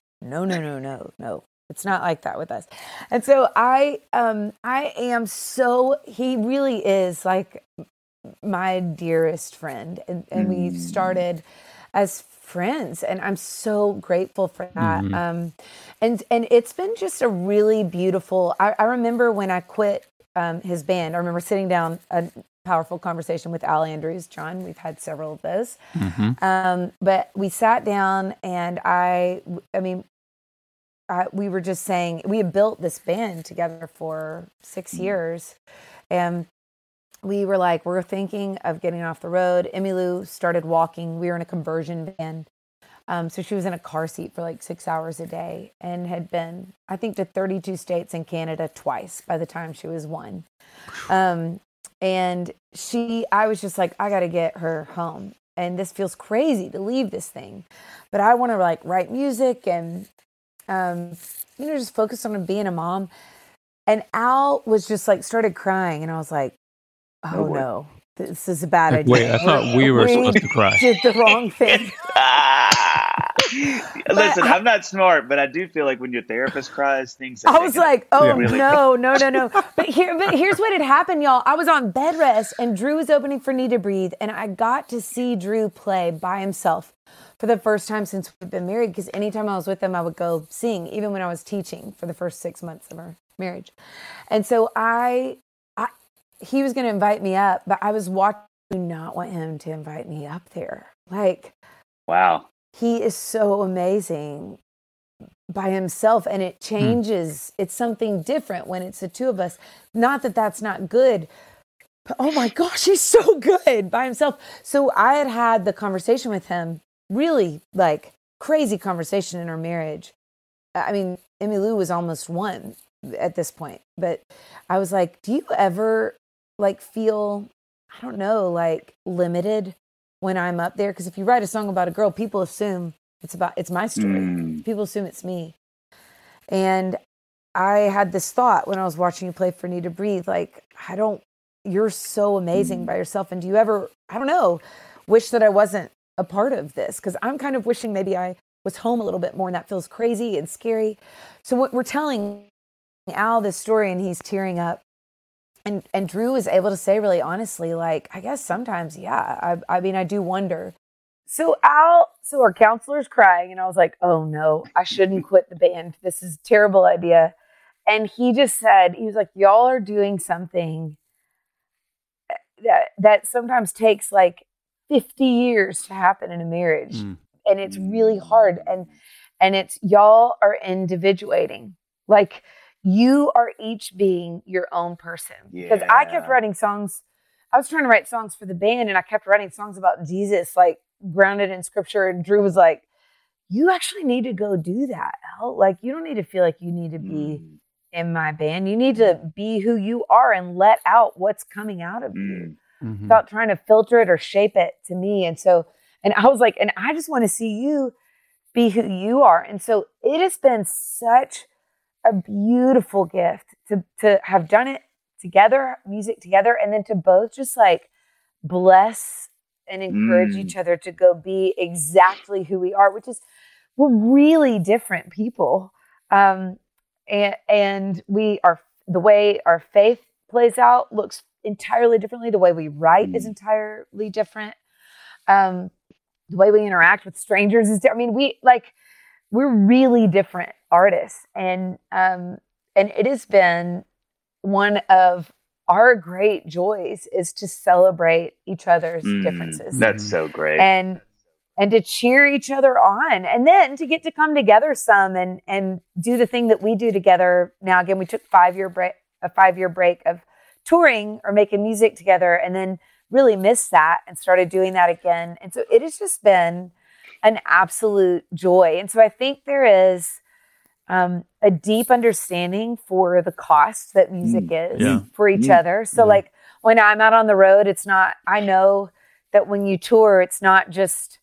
It's not like that with us. And so I am he really is like my dearest friend. And we started as friends, and I'm so grateful for that. And it's been just a really beautiful, I remember when I quit his band, I remember sitting down a powerful conversation with Al Andrews. John, we've had several of those. But we sat down, and we were just saying, we had built this band together for 6 years, and we were like, we're thinking of getting off the road. Emmylou started walking. We were in a conversion band. So she was in a car seat for like 6 hours a day, and had been, I think, to 32 states and Canada twice by the time she was 1. And I was just like, I got to get her home. And this feels crazy to leave this thing, but I want to like write music and, just focus on being a mom. And Al was just like, started crying. And I was like, oh no, this is a bad idea. Wait, I thought we were supposed to cry. Did the wrong thing. Listen, I'm not smart, but I do feel like when your therapist cries, things. I was like, oh really no. But here's what had happened, y'all. I was on bed rest, and Drew was opening for Need to Breathe, and I got to see Drew play by himself for the first time since we've been married. Because anytime I was with him, I would go sing, even when I was teaching for the first 6 months of our marriage. And so he was going to invite me up, but I was watching. I do not want him to invite me up there. Like, wow. He is so amazing by himself, and it changes. It's something different when it's the two of us. Not that that's not good, but oh my gosh, he's so good by himself. So I had the conversation with him really like crazy conversation in our marriage. I mean, Emmylou was almost 1 at this point, but I was like, do you ever like feel, I don't know, like limited when I'm up there? Because if you write a song about a girl, people assume it's my story. People assume it's me. And I had this thought when I was watching you play for Need to Breathe, like, you're so amazing by yourself. And do you ever, I don't know, wish that I wasn't a part of this? Because I'm kind of wishing maybe I was home a little bit more, and that feels crazy and scary. So we're telling Al this story, and he's tearing up. And Drew is able to say really honestly, like, I guess sometimes, yeah, I mean, I do wonder. So our counselor's crying, and I was like, oh no, I shouldn't quit the band. This is a terrible idea. And he just said, he was like, y'all are doing something that sometimes takes like 50 years to happen in a marriage. And it's really hard. And it's, y'all are individuating. Like, you are each being your own person. Because I kept writing songs. I was trying to write songs for the band, and I kept writing songs about Jesus, like grounded in scripture. And Drew was like, you actually need to go do that, Al. Like, you don't need to feel like you need to be in my band. You need to be who you are and let out what's coming out of you without trying to filter it or shape it to me. And I was like, and I just want to see you be who you are. And so it has been such a beautiful gift to have done it together, music together, and then to both just like bless and encourage each other to go be exactly who we are, which is, we're really different people. And we are, the way our faith plays out looks entirely differently. The way we write is entirely different. The way we interact with strangers is different. I mean, we're really different artists. And it has been one of our great joys is to celebrate each other's differences. That's so great. And to cheer each other on, and then to get to come together some and do the thing that we do together. Now, again, we took a 5-year break of touring or making music together, and then really missed that and started doing that again. And so it has just been an absolute joy. And so I think there is a deep understanding for the cost that music is for each other. So like when I'm out on the road, it's not, I know that when you tour, it's not just,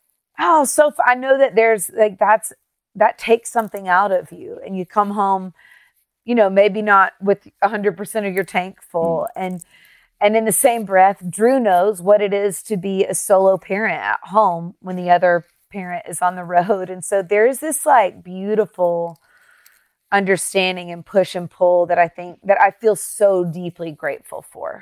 I know that there's like, that takes something out of you, and you come home, you know, maybe not with 100% of your tank full. And in the same breath, Drew knows what it is to be a solo parent at home when the other parent is on the road. And so there's this like beautiful understanding and push and pull that I feel so deeply grateful for.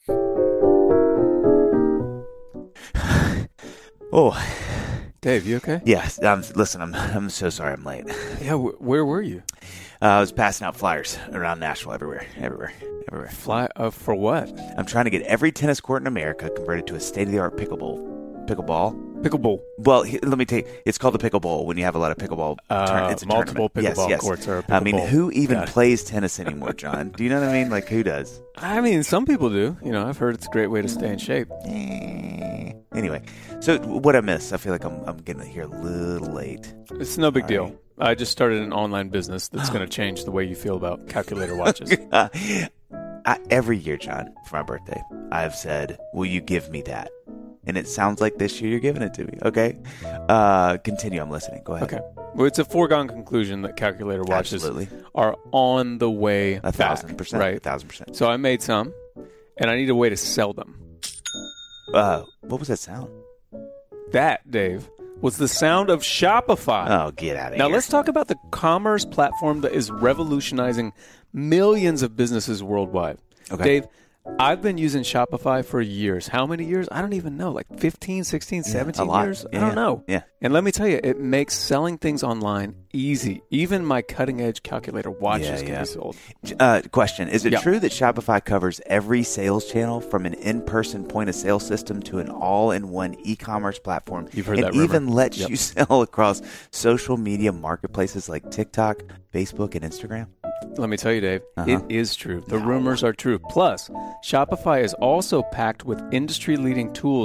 Oh, Dave, you okay? yes. Listen, I'm so sorry I'm late. Yeah, where were you? I was passing out flyers around Nashville, everywhere. Fly for what? I'm trying to get every tennis court in America converted to a state-of-the-art pickleball. Well, let me tell you, it's called the pickleball when you have a lot of pickleball. It's a multiple tournament. pickleball Yes. courts are a I mean, pickleball. who even plays tennis anymore, John? Do you know what I mean? Like, who does? I mean, some people do. You know, I've heard it's a great way to stay in shape. Anyway, so what I missed, I feel like I'm getting here a little late. It's no big deal. I just started an online business that's going to change the way you feel about calculator watches. Every year, John, for my birthday, I've said, will you give me that? And it sounds like this year you're giving it to me. Okay. Continue. I'm listening. Go ahead. Okay. Well, it's a foregone conclusion that calculator watches are on the way back. 1,000%. Right. 1,000%. So I made some, and I need a way to sell them. What was that sound? That, Dave, was the sound of Shopify. Oh, get out of here. Now, let's talk about the commerce platform that is revolutionizing millions of businesses worldwide. Okay. Dave, I've been using Shopify for years. How many years? I don't even know. Like 15, 16, 17 years? I don't know. Yeah. And let me tell you, it makes selling things online easy. Even my cutting-edge calculator watches can be sold. Question. Is it true that Shopify covers every sales channel from an in-person point-of-sale system to an all-in-one e-commerce platform? You've heard that, and even lets you sell across social media marketplaces like TikTok, Facebook, and Instagram? Let me tell you, Dave, it is true. The rumors are true. Plus, Shopify is also packed with industry-leading tools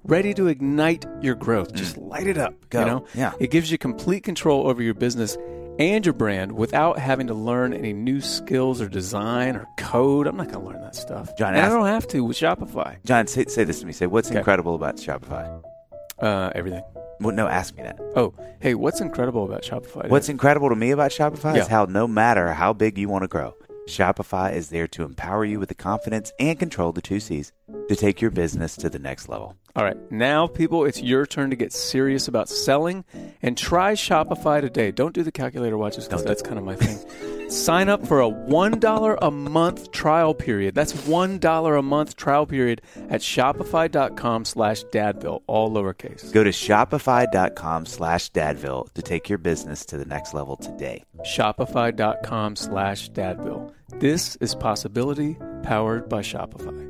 ready to ignite your growth. Just light it up. Go. You know? Yeah. It gives you complete control over your business and your brand without having to learn any new skills or design or code. I'm not going to learn that stuff. John, and I don't have to with Shopify. John, say this to me. Say, what's incredible about Shopify? Everything. Well, no, ask me that. Oh, hey, what's incredible about Shopify? What's incredible to me about Shopify is Yeah. how no matter how big you want to grow, Shopify is there to empower you with the confidence and control, the 2 C's, to take your business to the next level. All right, now, people, it's your turn to get serious about selling and try Shopify today. Don't do the calculator watches because that's kind of my thing. Sign up for a $1 a month trial period. That's $1 a month trial period at shopify.com/dadville, all lowercase. Go to shopify.com/dadville to take your business to the next level today. Shopify.com/dadville. This is possibility powered by Shopify.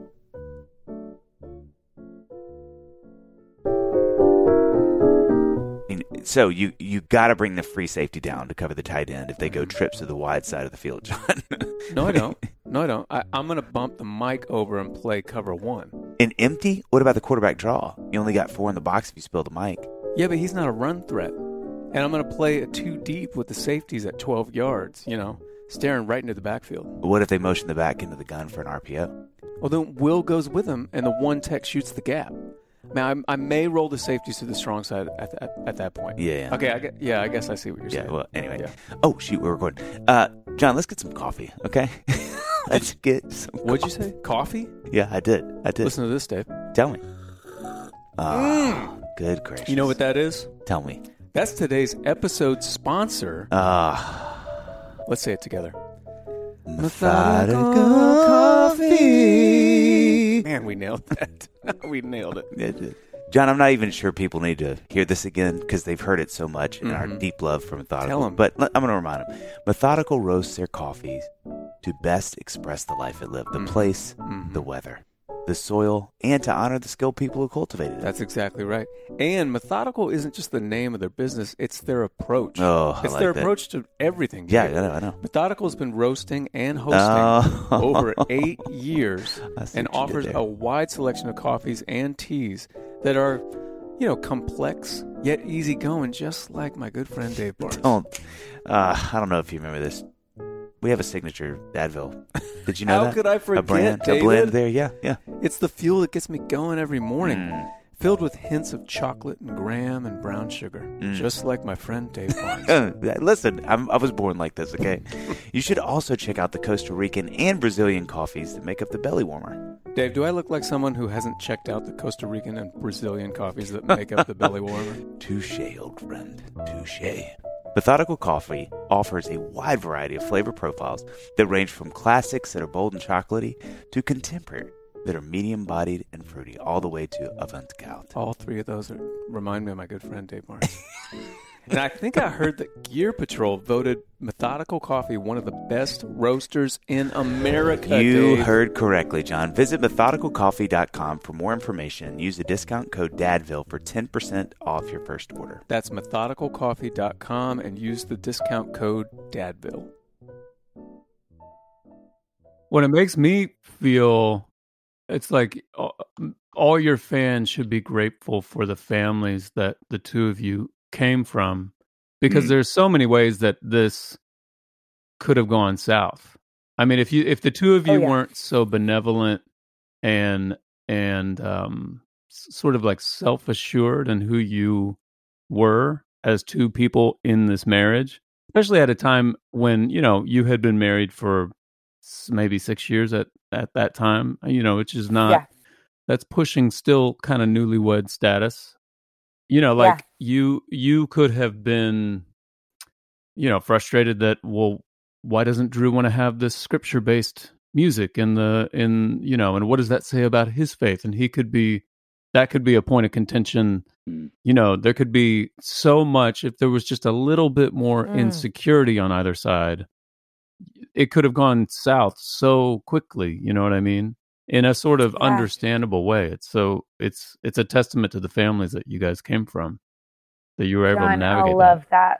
So you got to bring the free safety down to cover the tight end if they go trips to the wide side of the field, John. No, I don't. I'm going to bump the mic over and play cover 1. In empty? What about the quarterback draw? You only got 4 in the box if you spill the mic. Yeah, but he's not a run threat. And I'm going to play a 2 deep with the safeties at 12 yards, staring right into the backfield. What if they motion the back into the gun for an RPO? Well, then Will goes with him, and the one tech shoots the gap. Now, I may roll the safeties to the strong side at that point. Yeah. Okay, I guess I see what you're saying. Yeah, well, anyway. Yeah. Oh, shoot, we're recording. John, let's get some coffee, okay? Let's get some What'd you say? Coffee? Yeah, I did. Listen to this, Dave. Tell me. Good gracious. You know what that is? Tell me. That's today's episode sponsor. Let's say it together. Methodical Coffee. Man, we nailed that. We nailed it. Yeah, it did. John, I'm not even sure people need to hear this again because they've heard it so much in our deep love for Methodical. Tell 'em. But I'm going to remind them. Methodical roasts their coffees to best express the life it lived, the place, the weather, the soil, and to honor the skilled people who cultivated it. That's exactly right. And Methodical isn't just the name of their business, it's their approach. Oh, it's I like their that. approach to everything. Yeah, Dave. I know. Methodical has been roasting and hosting over 8 years I see and what you did offers there. a wide selection of coffees and teas that are, complex yet easygoing, just like my good friend Dave Barnes. I don't know if you remember this. We have a signature Dadville. Did you know How that? could I forget, a brand, David? A blend there, yeah. It's the fuel that gets me going every morning, filled with hints of chocolate and graham and brown sugar, just like my friend Dave Barnes. Listen, I was born like this, okay? You should also check out the Costa Rican and Brazilian coffees that make up the belly warmer. Dave, do I look like someone who hasn't checked out the Costa Rican and Brazilian coffees that make up the belly warmer? Touche, old friend. Touche. Methodical Coffee offers a wide variety of flavor profiles that range from classics that are bold and chocolatey to contemporary that are medium-bodied and fruity, all the way to avant-garde. All 3 of those remind me of my good friend Dave Barnes. And I think I heard that Gear Patrol voted Methodical Coffee one of the best roasters in America. You Dave. heard correctly, John. Visit methodicalcoffee.com for more information and use the discount code DADVILLE for 10% off your first order. That's methodicalcoffee.com and use the discount code DADVILLE. What it makes me feel, it's like all your fans should be grateful for the families that the 2 of you came from, because there's so many ways that this could have gone south. I mean, if the 2 of you weren't so benevolent and sort of like self-assured in who you were as 2 people in this marriage, especially at a time when, you had been married for maybe 6 years at that time, which is not, that's pushing still kind of newlywed status. You could have been, frustrated that, well, why doesn't Drew want to have this scripture-based music and what does that say about his faith? And that could be a point of contention. There could be so much, if there was just a little bit more insecurity on either side, it could have gone south so quickly. You know what I mean? In a sort of understandable way. It's a testament to the families that you guys came from, that you were able to navigate. I love that.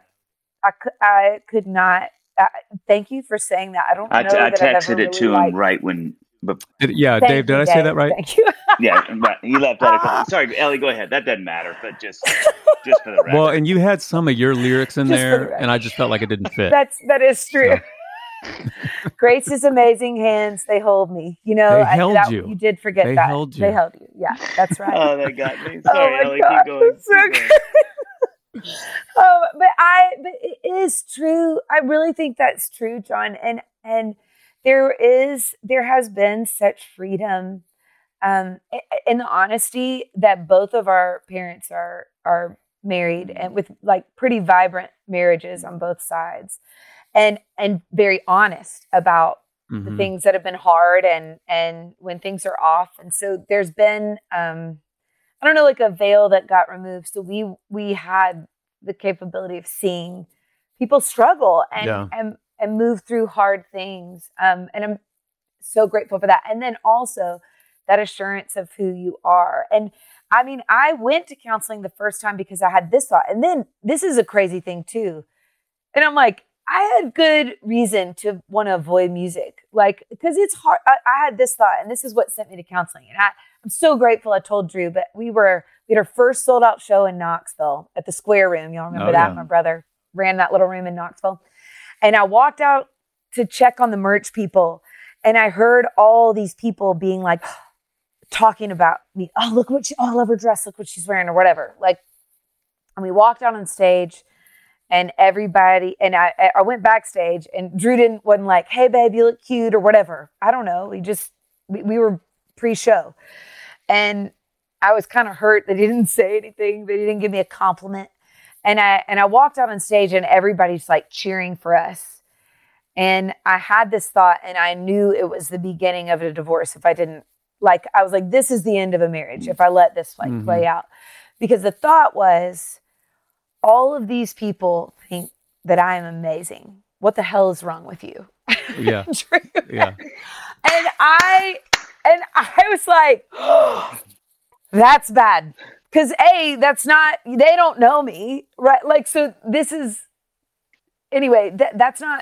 I could not. Thank you for saying that. I don't know. I that texted I've it to him right when But Dave, did I say that right? Thank you. yeah, but you left out a couple. Sorry, Ellie, go ahead. That doesn't matter, but just for the record. Well, and you had some of your lyrics in Just for the there, record. and I just felt like it didn't fit. That is true. Grace's amazing hands, they hold me. You know, They held you. You did forget They that. held you. They held you. Yeah, that's right. Oh, they got me. Sorry, my Ellie, God, keep going. it's so Keep going. But it is true. I really think that's true, John. And there has been such freedom, in the honesty that both of our parents are married and with like pretty vibrant marriages on both sides, and very honest about the things that have been hard and when things are off. And so there's been, I don't know, like a veil that got removed. So we had the capability of seeing people struggle and move through hard things. And I'm so grateful for that. And then also that assurance of who you are. And I mean, I went to counseling the first time because I had this thought. And then this is a crazy thing too. And I'm like, I had good reason to want to avoid music, like, because it's hard. I had this thought, and this is what sent me to counseling. And I'm so grateful I told Drew, but we had our first sold out show in Knoxville at the Square Room. Y'all remember that? Yeah. My brother ran that little room in Knoxville. And I walked out to check on the merch people, and I heard all these people being like, talking about me. Oh, look what I love her dress. Look what she's wearing, or whatever. Like, and we walked out on stage. And everybody, and I went backstage, and Drew wasn't like, "Hey, babe, you look cute," or whatever. I don't know. We were pre-show, and I was kind of hurt that he didn't say anything, that he didn't give me a compliment. And I walked out on stage, and everybody's like cheering for us. And I had this thought, and I knew it was the beginning of a divorce if I didn't. Like, I was like, this is the end of a marriage if I let this play out, because the thought was, all of these people think that I am amazing. What the hell is wrong with you? Yeah. Yeah. And I was like, oh, that's bad. Because that's not, they don't know me, right? Like, so this is, anyway, that's not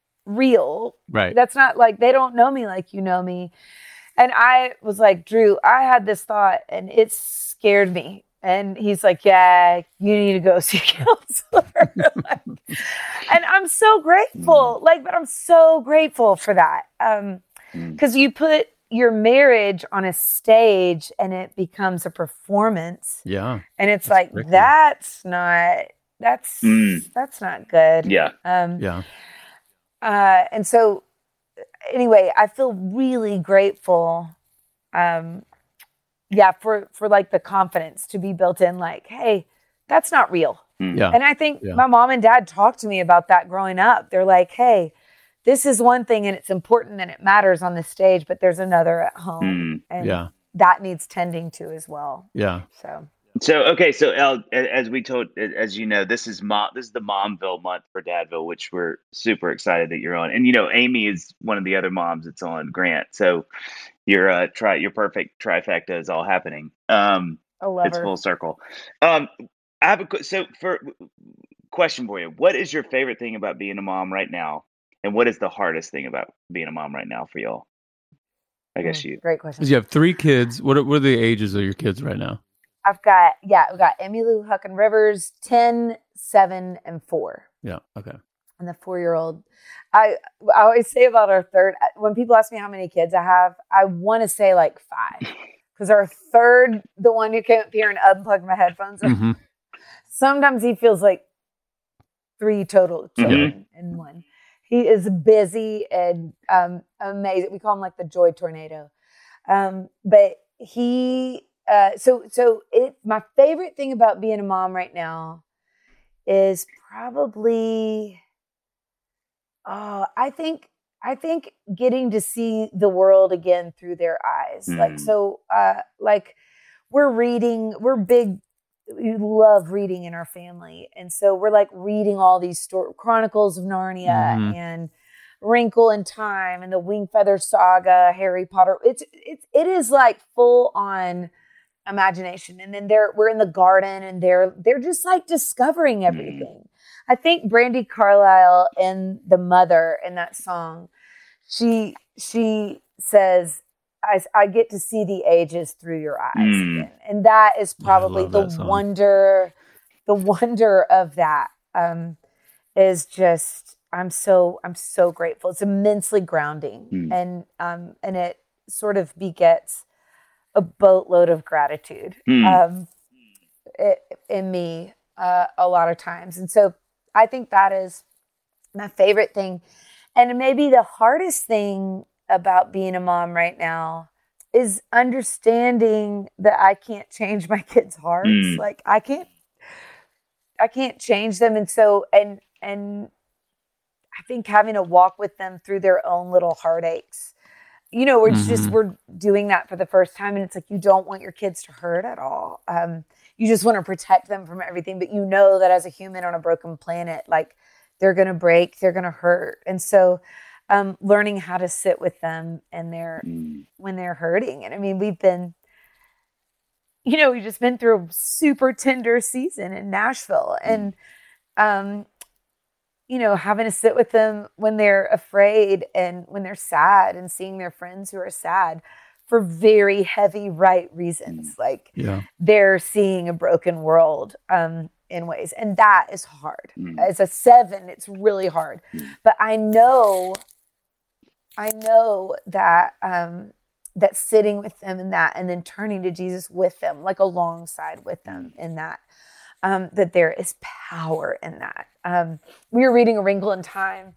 real. Right. That's not like, they don't know me like you know me. And I was like, Drew, I had this thought and it scared me. And he's like, yeah, you need to go see a counselor. And I'm so grateful. But I'm so grateful for that. Because you put your marriage on a stage and it becomes a performance. Yeah. And it's like, that's not good. Yeah. Yeah. And so anyway, I feel really grateful. For like the confidence to be built in, like, hey, that's not real. Yeah. And I think my mom and dad talked to me about that growing up. They're like, hey, this is one thing and it's important and it matters on the stage, but there's another at home. And that needs tending to as well. Yeah. So okay, so El, as you know, this is the Momville month for Dadville, which we're super excited that you're on. And Amy is one of the other moms that's on, Grant. So your perfect trifecta is all happening. I love it's her. full circle. I have a question for you. What is your favorite thing about being a mom right now, and what is the hardest thing about being a mom right now for y'all? I guess great question. You have 3 kids. What are the ages of your kids right now? we've got Emmylou Huckin Rivers, 10, 7, and 4. Yeah. Okay. And the 4-year-old. I always say about our third, when people ask me how many kids I have, I want to say like 5. Because our third, the one who came up here and unplugged my headphones, sometimes he feels like 3 total children in one. He is busy and amazing. We call him like the joy tornado. But he, my favorite thing about being a mom right now is probably, I think getting to see the world again through their eyes. We love reading in our family. And so we're like reading all these Chronicles of Narnia and Wrinkle in Time and the Wingfeather Saga, Harry Potter. It is like full on imagination. And then we're in the garden and they're just like discovering everything. I think Brandi Carlile in The Mother in that song, she says, I get to see the ages through your eyes again. And that is probably the wonder of that, is just, I'm so grateful. It's immensely grounding. And it sort of begets a boatload of gratitude, in me, a lot of times. And so I think that is my favorite thing. And maybe the hardest thing about being a mom right now is understanding that I can't change my kids' hearts. Like I can't change them. And so, and I think having to walk with them through their own little heartaches, we're doing that for the first time. And it's like, you don't want your kids to hurt at all. You just want to protect them from everything, but you know that as a human on a broken planet, like they're going to break, they're going to hurt. And so, learning how to sit with them and when they're hurting. And I mean, we've just been through a super tender season in Nashville, and, having to sit with them when they're afraid and when they're sad, and seeing their friends who are sad for very heavy, right reasons. Like they're seeing a broken world, in ways. And that is hard. As a 7, it's really hard, but I know that, that sitting with them in that, and then turning to Jesus with them, like alongside with them in that, that there is power in that. We were reading A Wrinkle in Time,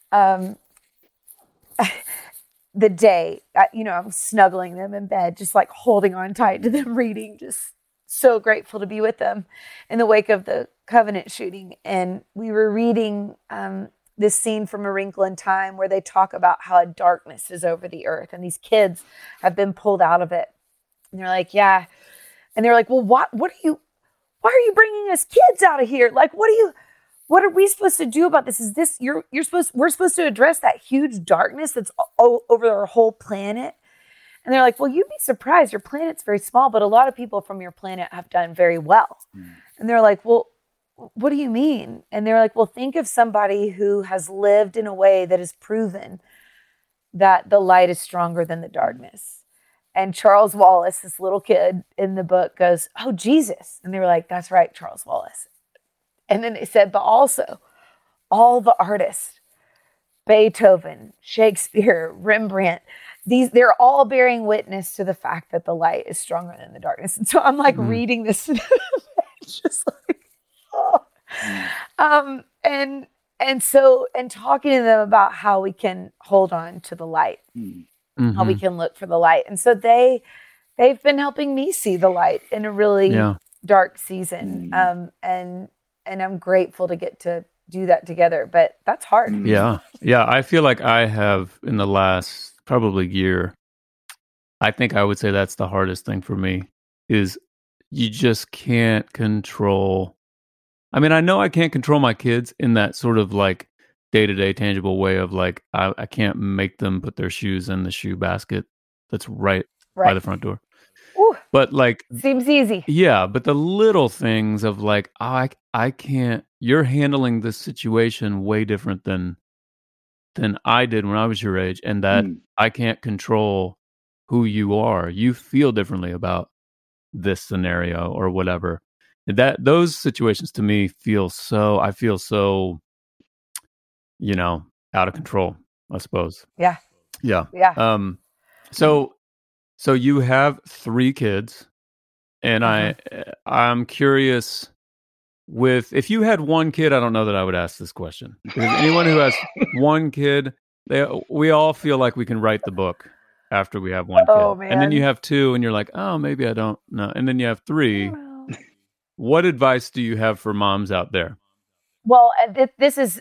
the day, I'm snuggling them in bed, just like holding on tight to them, reading, just so grateful to be with them in the wake of the Covenant shooting. And we were reading, this scene from A Wrinkle in Time where they talk about how a darkness is over the earth, and these kids have been pulled out of it. And they're like, yeah. And they're like, well, why are you bringing us kids out of here? Like, what are we supposed to do about this? Is this, we're supposed to address that huge darkness that's over our whole planet? And they're like, well, you'd be surprised. Your planet's very small, but a lot of people from your planet have done very well. And they're like, well, what do you mean? And they're like, well, think of somebody who has lived in a way that has proven that the light is stronger than the darkness. And Charles Wallace, this little kid in the book, goes, oh, Jesus. And they were like, that's right, Charles Wallace. And then they said, but also all the artists, Beethoven, Shakespeare, Rembrandt, they're all bearing witness to the fact that the light is stronger than the darkness. And so I'm like reading this, just like, and talking to them about how we can hold on to the light, how we can look for the light. And so they've been helping me see the light in a really dark season. And I'm grateful to get to do that together, but that's hard. Yeah. I feel like I have, in the last probably year, I think I would say that's the hardest thing for me, is you just can't control. I mean, I know I can't control my kids in that sort of like day-to-day tangible way of like, I can't make them put their shoes in the shoe basket that's right by the front door. Ooh, but like, seems easy. Yeah. But the little things of like, I can't, you're handling this situation way different than I did when I was your age. And that I can't control who you are. You feel differently about this scenario or whatever. That those situations to me I feel so, out of control, I suppose. Yeah. So you have 3 kids, and I'm curious, if you had 1 kid, I don't know that I would ask this question. Because anyone who has 1 kid, we all feel like we can write the book after we have 1 kid. Oh, man. And then you have 2 and you're like, oh, maybe I don't know. And then you have 3. What advice do you have for moms out there? Well, this is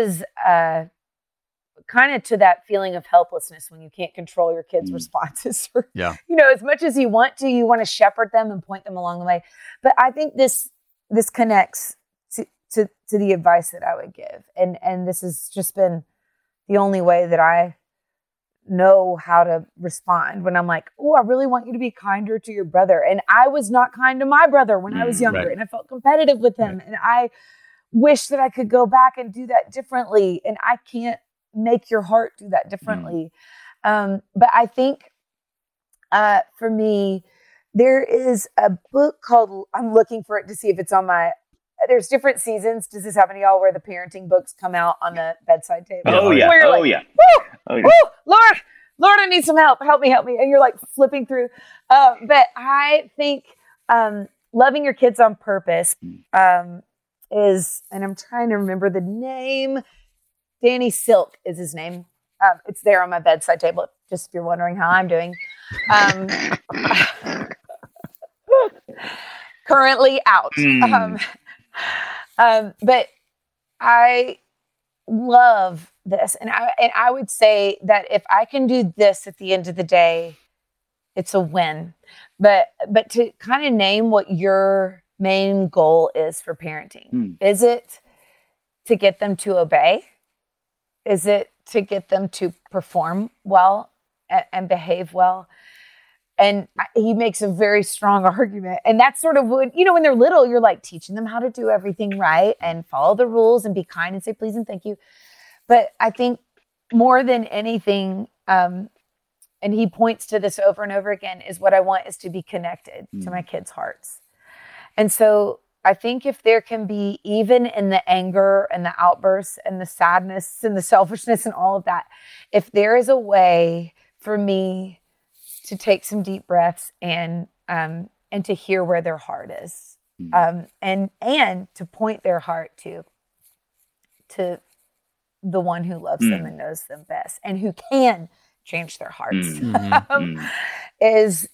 kind of to that feeling of helplessness when you can't control your kids' responses. As much as you want to shepherd them and point them along the way. But I think this connects to the advice that I would give. And this has just been the only way that I know how to respond when I'm like, oh, I really want you to be kinder to your brother. And I was not kind to my brother when I was younger, and I felt competitive with him. And I wish that I could go back and do that differently. And I can't make your heart do that differently. But I think For me, there is a book called, I'm looking for it to see if it's on there's different seasons. Does this happen to y'all where the parenting books come out on the bedside table? Oh, yeah. Where you're Oh, like, yeah. Woo, Oh, yeah. woo, Lord, I need some help. Help me. And you're like flipping through. But I think loving your kids on purpose is, and I'm trying to remember the name, Danny Silk is his name. It's there on my bedside table, just if you're wondering how I'm doing. Currently out. But I love this. And I would say that if I can do this at the end of the day, it's a win. But to kind of name what your main goal is for parenting. Is it to get them to obey? Is it to get them to perform well and behave well? And he makes a very strong argument. And that's sort of what, when they're little, you're like teaching them how to do everything right and follow the rules and be kind and say please and thank you. But I think more than anything, and he points to this over and over again, is what I want is to be connected to my kids' hearts. And so I think if there can be, even in the anger and the outbursts and the sadness and the selfishness and all of that, if there is a way for me to take some deep breaths and to hear where their heart is, and to point their heart to the one who loves them and knows them best and who can change their hearts, is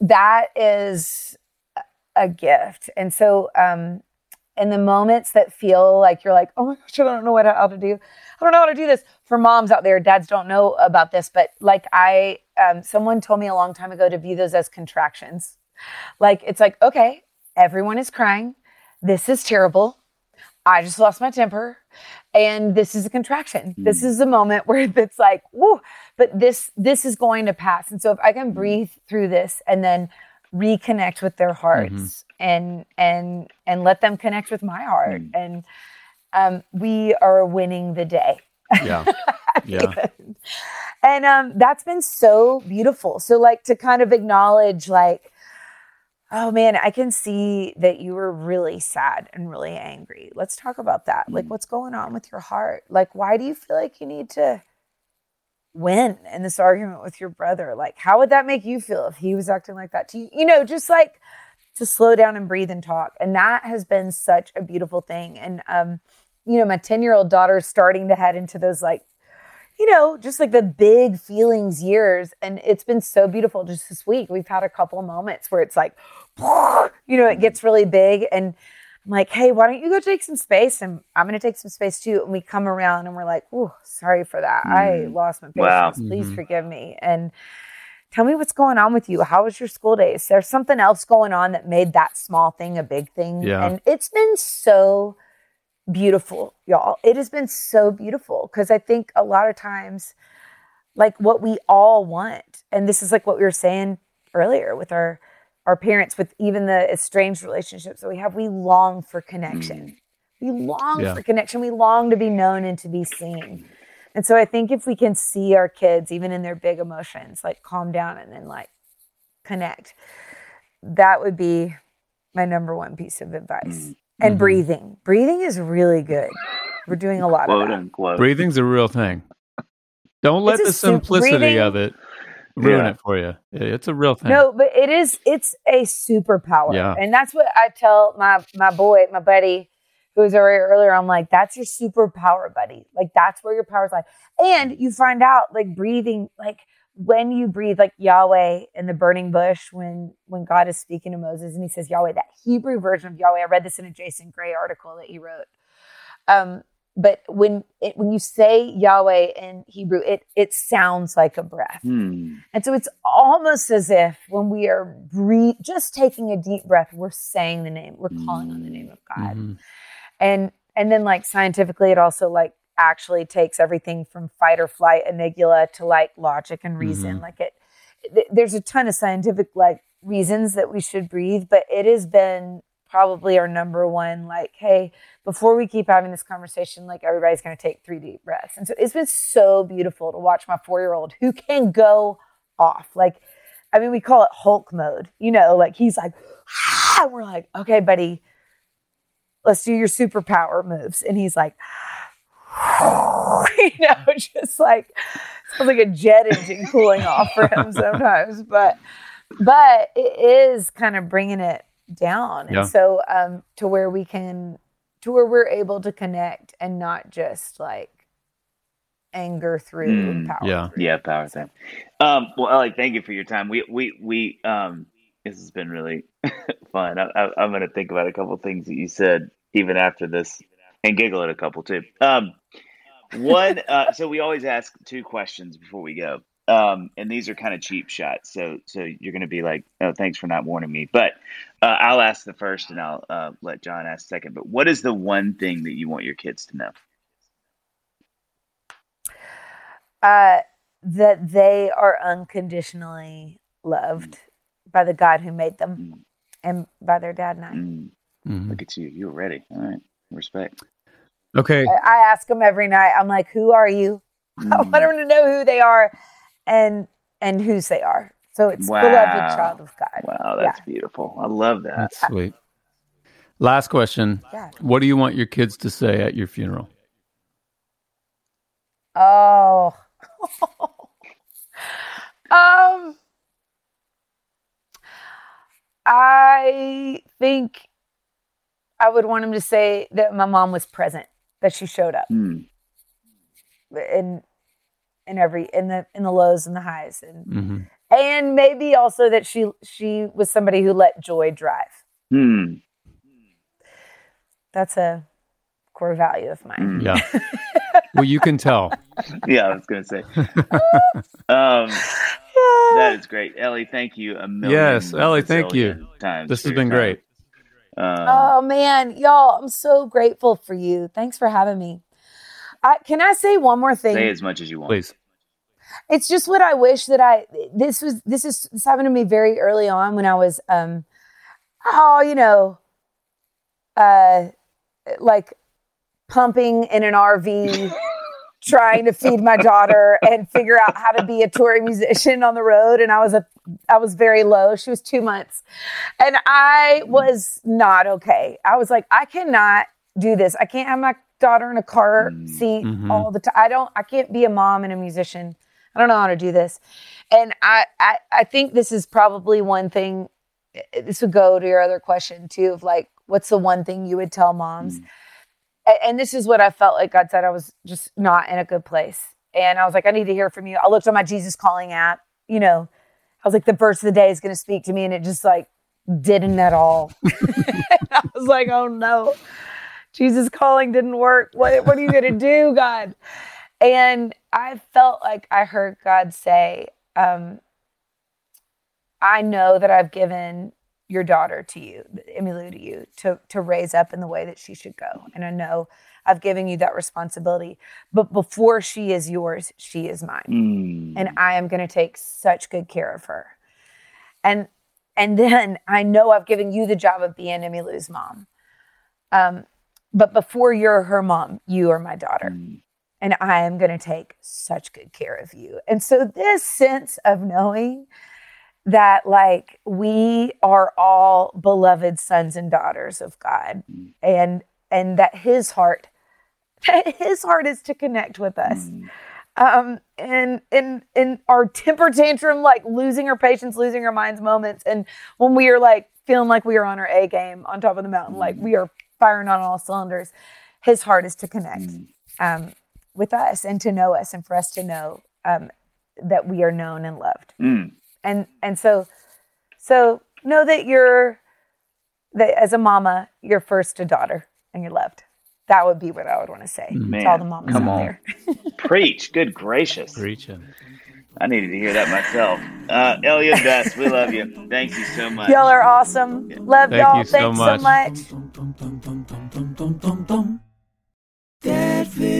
a gift. And so in the moments that feel like you're like, oh my gosh, I don't know how to do. I don't know how to do this. For moms out there, dads don't know about this, but like someone told me a long time ago to view those as contractions. Like, it's like, okay, everyone is crying. This is terrible. I just lost my temper. And this is a contraction. This is a moment where it's like, woo, but this is going to pass. And so if I can breathe through this and then reconnect with their hearts and let them connect with my heart, and we are winning the day. Yeah. And that's been so beautiful. So like to kind of acknowledge like, oh man, I can see that you were really sad and really angry. Let's talk about that. Like, what's going on with your heart? Like, why do you feel like you need to win in this argument with your brother? Like, how would that make you feel if he was acting like that to you? Just like to slow down and breathe and talk. And that has been such a beautiful thing. And, my 10-year-old daughter is starting to head into those like, just like the big feelings years. And it's been so beautiful just this week. We've had a couple of moments where it's like, it gets really big. And I'm like, hey, why don't you go take some space? And I'm going to take some space too. And we come around and we're like, oh, sorry for that. I lost my patience. Wow. Please forgive me. And tell me what's going on with you. How was your school days? There's something else going on that made that small thing a big thing. Yeah. And it's been so beautiful, y'all. It has been so beautiful because I think a lot of times, like what we all want, and this is like what we were saying earlier with our parents, with even the estranged relationships that we have, we long for connection. We long for connection. We long to be known and to be seen. And so I think if we can see our kids, even in their big emotions, like calm down and then like connect, that would be my number one piece of advice. And breathing. Breathing is really good. We're doing a lot Quote of that. unquote. Breathing's a real thing. Don't let the simplicity of it ruin it for you. It's a real thing. No, but it's a superpower. Yeah. And that's what I tell my buddy who was over here earlier. I'm like, that's your superpower, buddy. Like that's where your power's like. And you find out like breathing, like when you breathe like Yahweh in the burning bush, when God is speaking to Moses and he says Yahweh, that Hebrew version of Yahweh, I read this in a Jason Gray article that he wrote. But when you say Yahweh in Hebrew, it sounds like a breath. And so it's almost as if when we are just taking a deep breath, we're saying the name, we're calling on the name of God. And then like scientifically, it also like actually takes everything from fight or flight amygdala to like logic and reason. Like there's a ton of scientific like reasons that we should breathe, but it has been probably our number one, like, hey, before we keep having this conversation, like everybody's going to take 3 deep breaths. And so it's been so beautiful to watch my 4-year-old who can go off. Like I mean, we call it Hulk mode, you know, like he's like, ah! And we're like, okay, buddy, let's do your superpower moves. And he's like, you know, just like, sounds like a jet engine cooling off for him sometimes. But it is kind of bringing it down. And so to where we're able to connect and not just like anger through power. Power thing. Well, Ellie, thank you for your time. We this has been really fun. I'm going to think about a couple of things that you said even after this and giggle at a couple too. One, so we always ask 2 questions before we go. And these are kind of cheap shots. So you're going to be like, oh, thanks for not warning me. But I'll ask the first and I'll let John ask second. But what is the one thing that you want your kids to know? That they are unconditionally loved by the God who made them and by their dad and I. Mm-hmm. Look at you. You're ready. All right. Respect. Okay. I ask them every night. I'm like, who are you? I want them to know who they are and whose they are. So it's beloved child of God. Wow, that's beautiful. I love that. That's sweet. Last question. Yeah. What do you want your kids to say at your funeral? Oh. I think I would want him to say that my mom was present, that she showed up in the lows and the highs, and maybe also that she was somebody who let joy drive. That's a core value of mine. Yeah. Well, you can tell. Yeah, I was going to say. That is great. Ellie, thank you a million. Yes, Ellie, thank you. This has been great. Oh, man. Y'all, I'm so grateful for you. Thanks for having me. Can I say one more thing? Say as much as you want. Please. It's just what I wish that this happened to me very early on when I was, like pumping in an RV, trying to feed my daughter and figure out how to be a touring musician on the road. And I was very low. She was 2 months and I was not okay. I was like, I cannot do this. I can't have my daughter in a car seat all the time. I can't be a mom and a musician. I don't know how to do this. And I think this is probably one thing. This would go to your other question too, of like, what's the one thing you would tell moms? And this is what I felt like God said. I was just not in a good place. And I was like, I need to hear from you. I looked on my Jesus Calling app, you know, I was like, the verse of the day is going to speak to me. And it just like didn't at all. I was like, oh no, Jesus Calling didn't work. What are you going to do, God? And I felt like I heard God say, I know that I've given your daughter to you, Emmylou, to you, to raise up in the way that she should go. And I know I've given you that responsibility. But before she is yours, she is mine. And I am going to take such good care of her. And then I know I've given you the job of being Emmylou's mom. But before you're her mom, you are my daughter. And I am going to take such good care of you. And so this sense of knowing that like we are all beloved sons and daughters of God, and that his heart is to connect with us. And in our temper tantrum, like losing our patience, losing our minds moments. And when we are like feeling like we are on our A game on top of the mountain, like we are firing on all cylinders, his heart is to connect with us and to know us and for us to know that we are known and loved. And so know that as a mama, you're first a daughter and you're loved. That would be what I would want to say to all the mamas out there. Preach. Good gracious. Preaching. I needed to hear that myself. Ellie, best. We love you. Thank you so much. Y'all are awesome. Love Thank y'all. you so Thanks much. so much.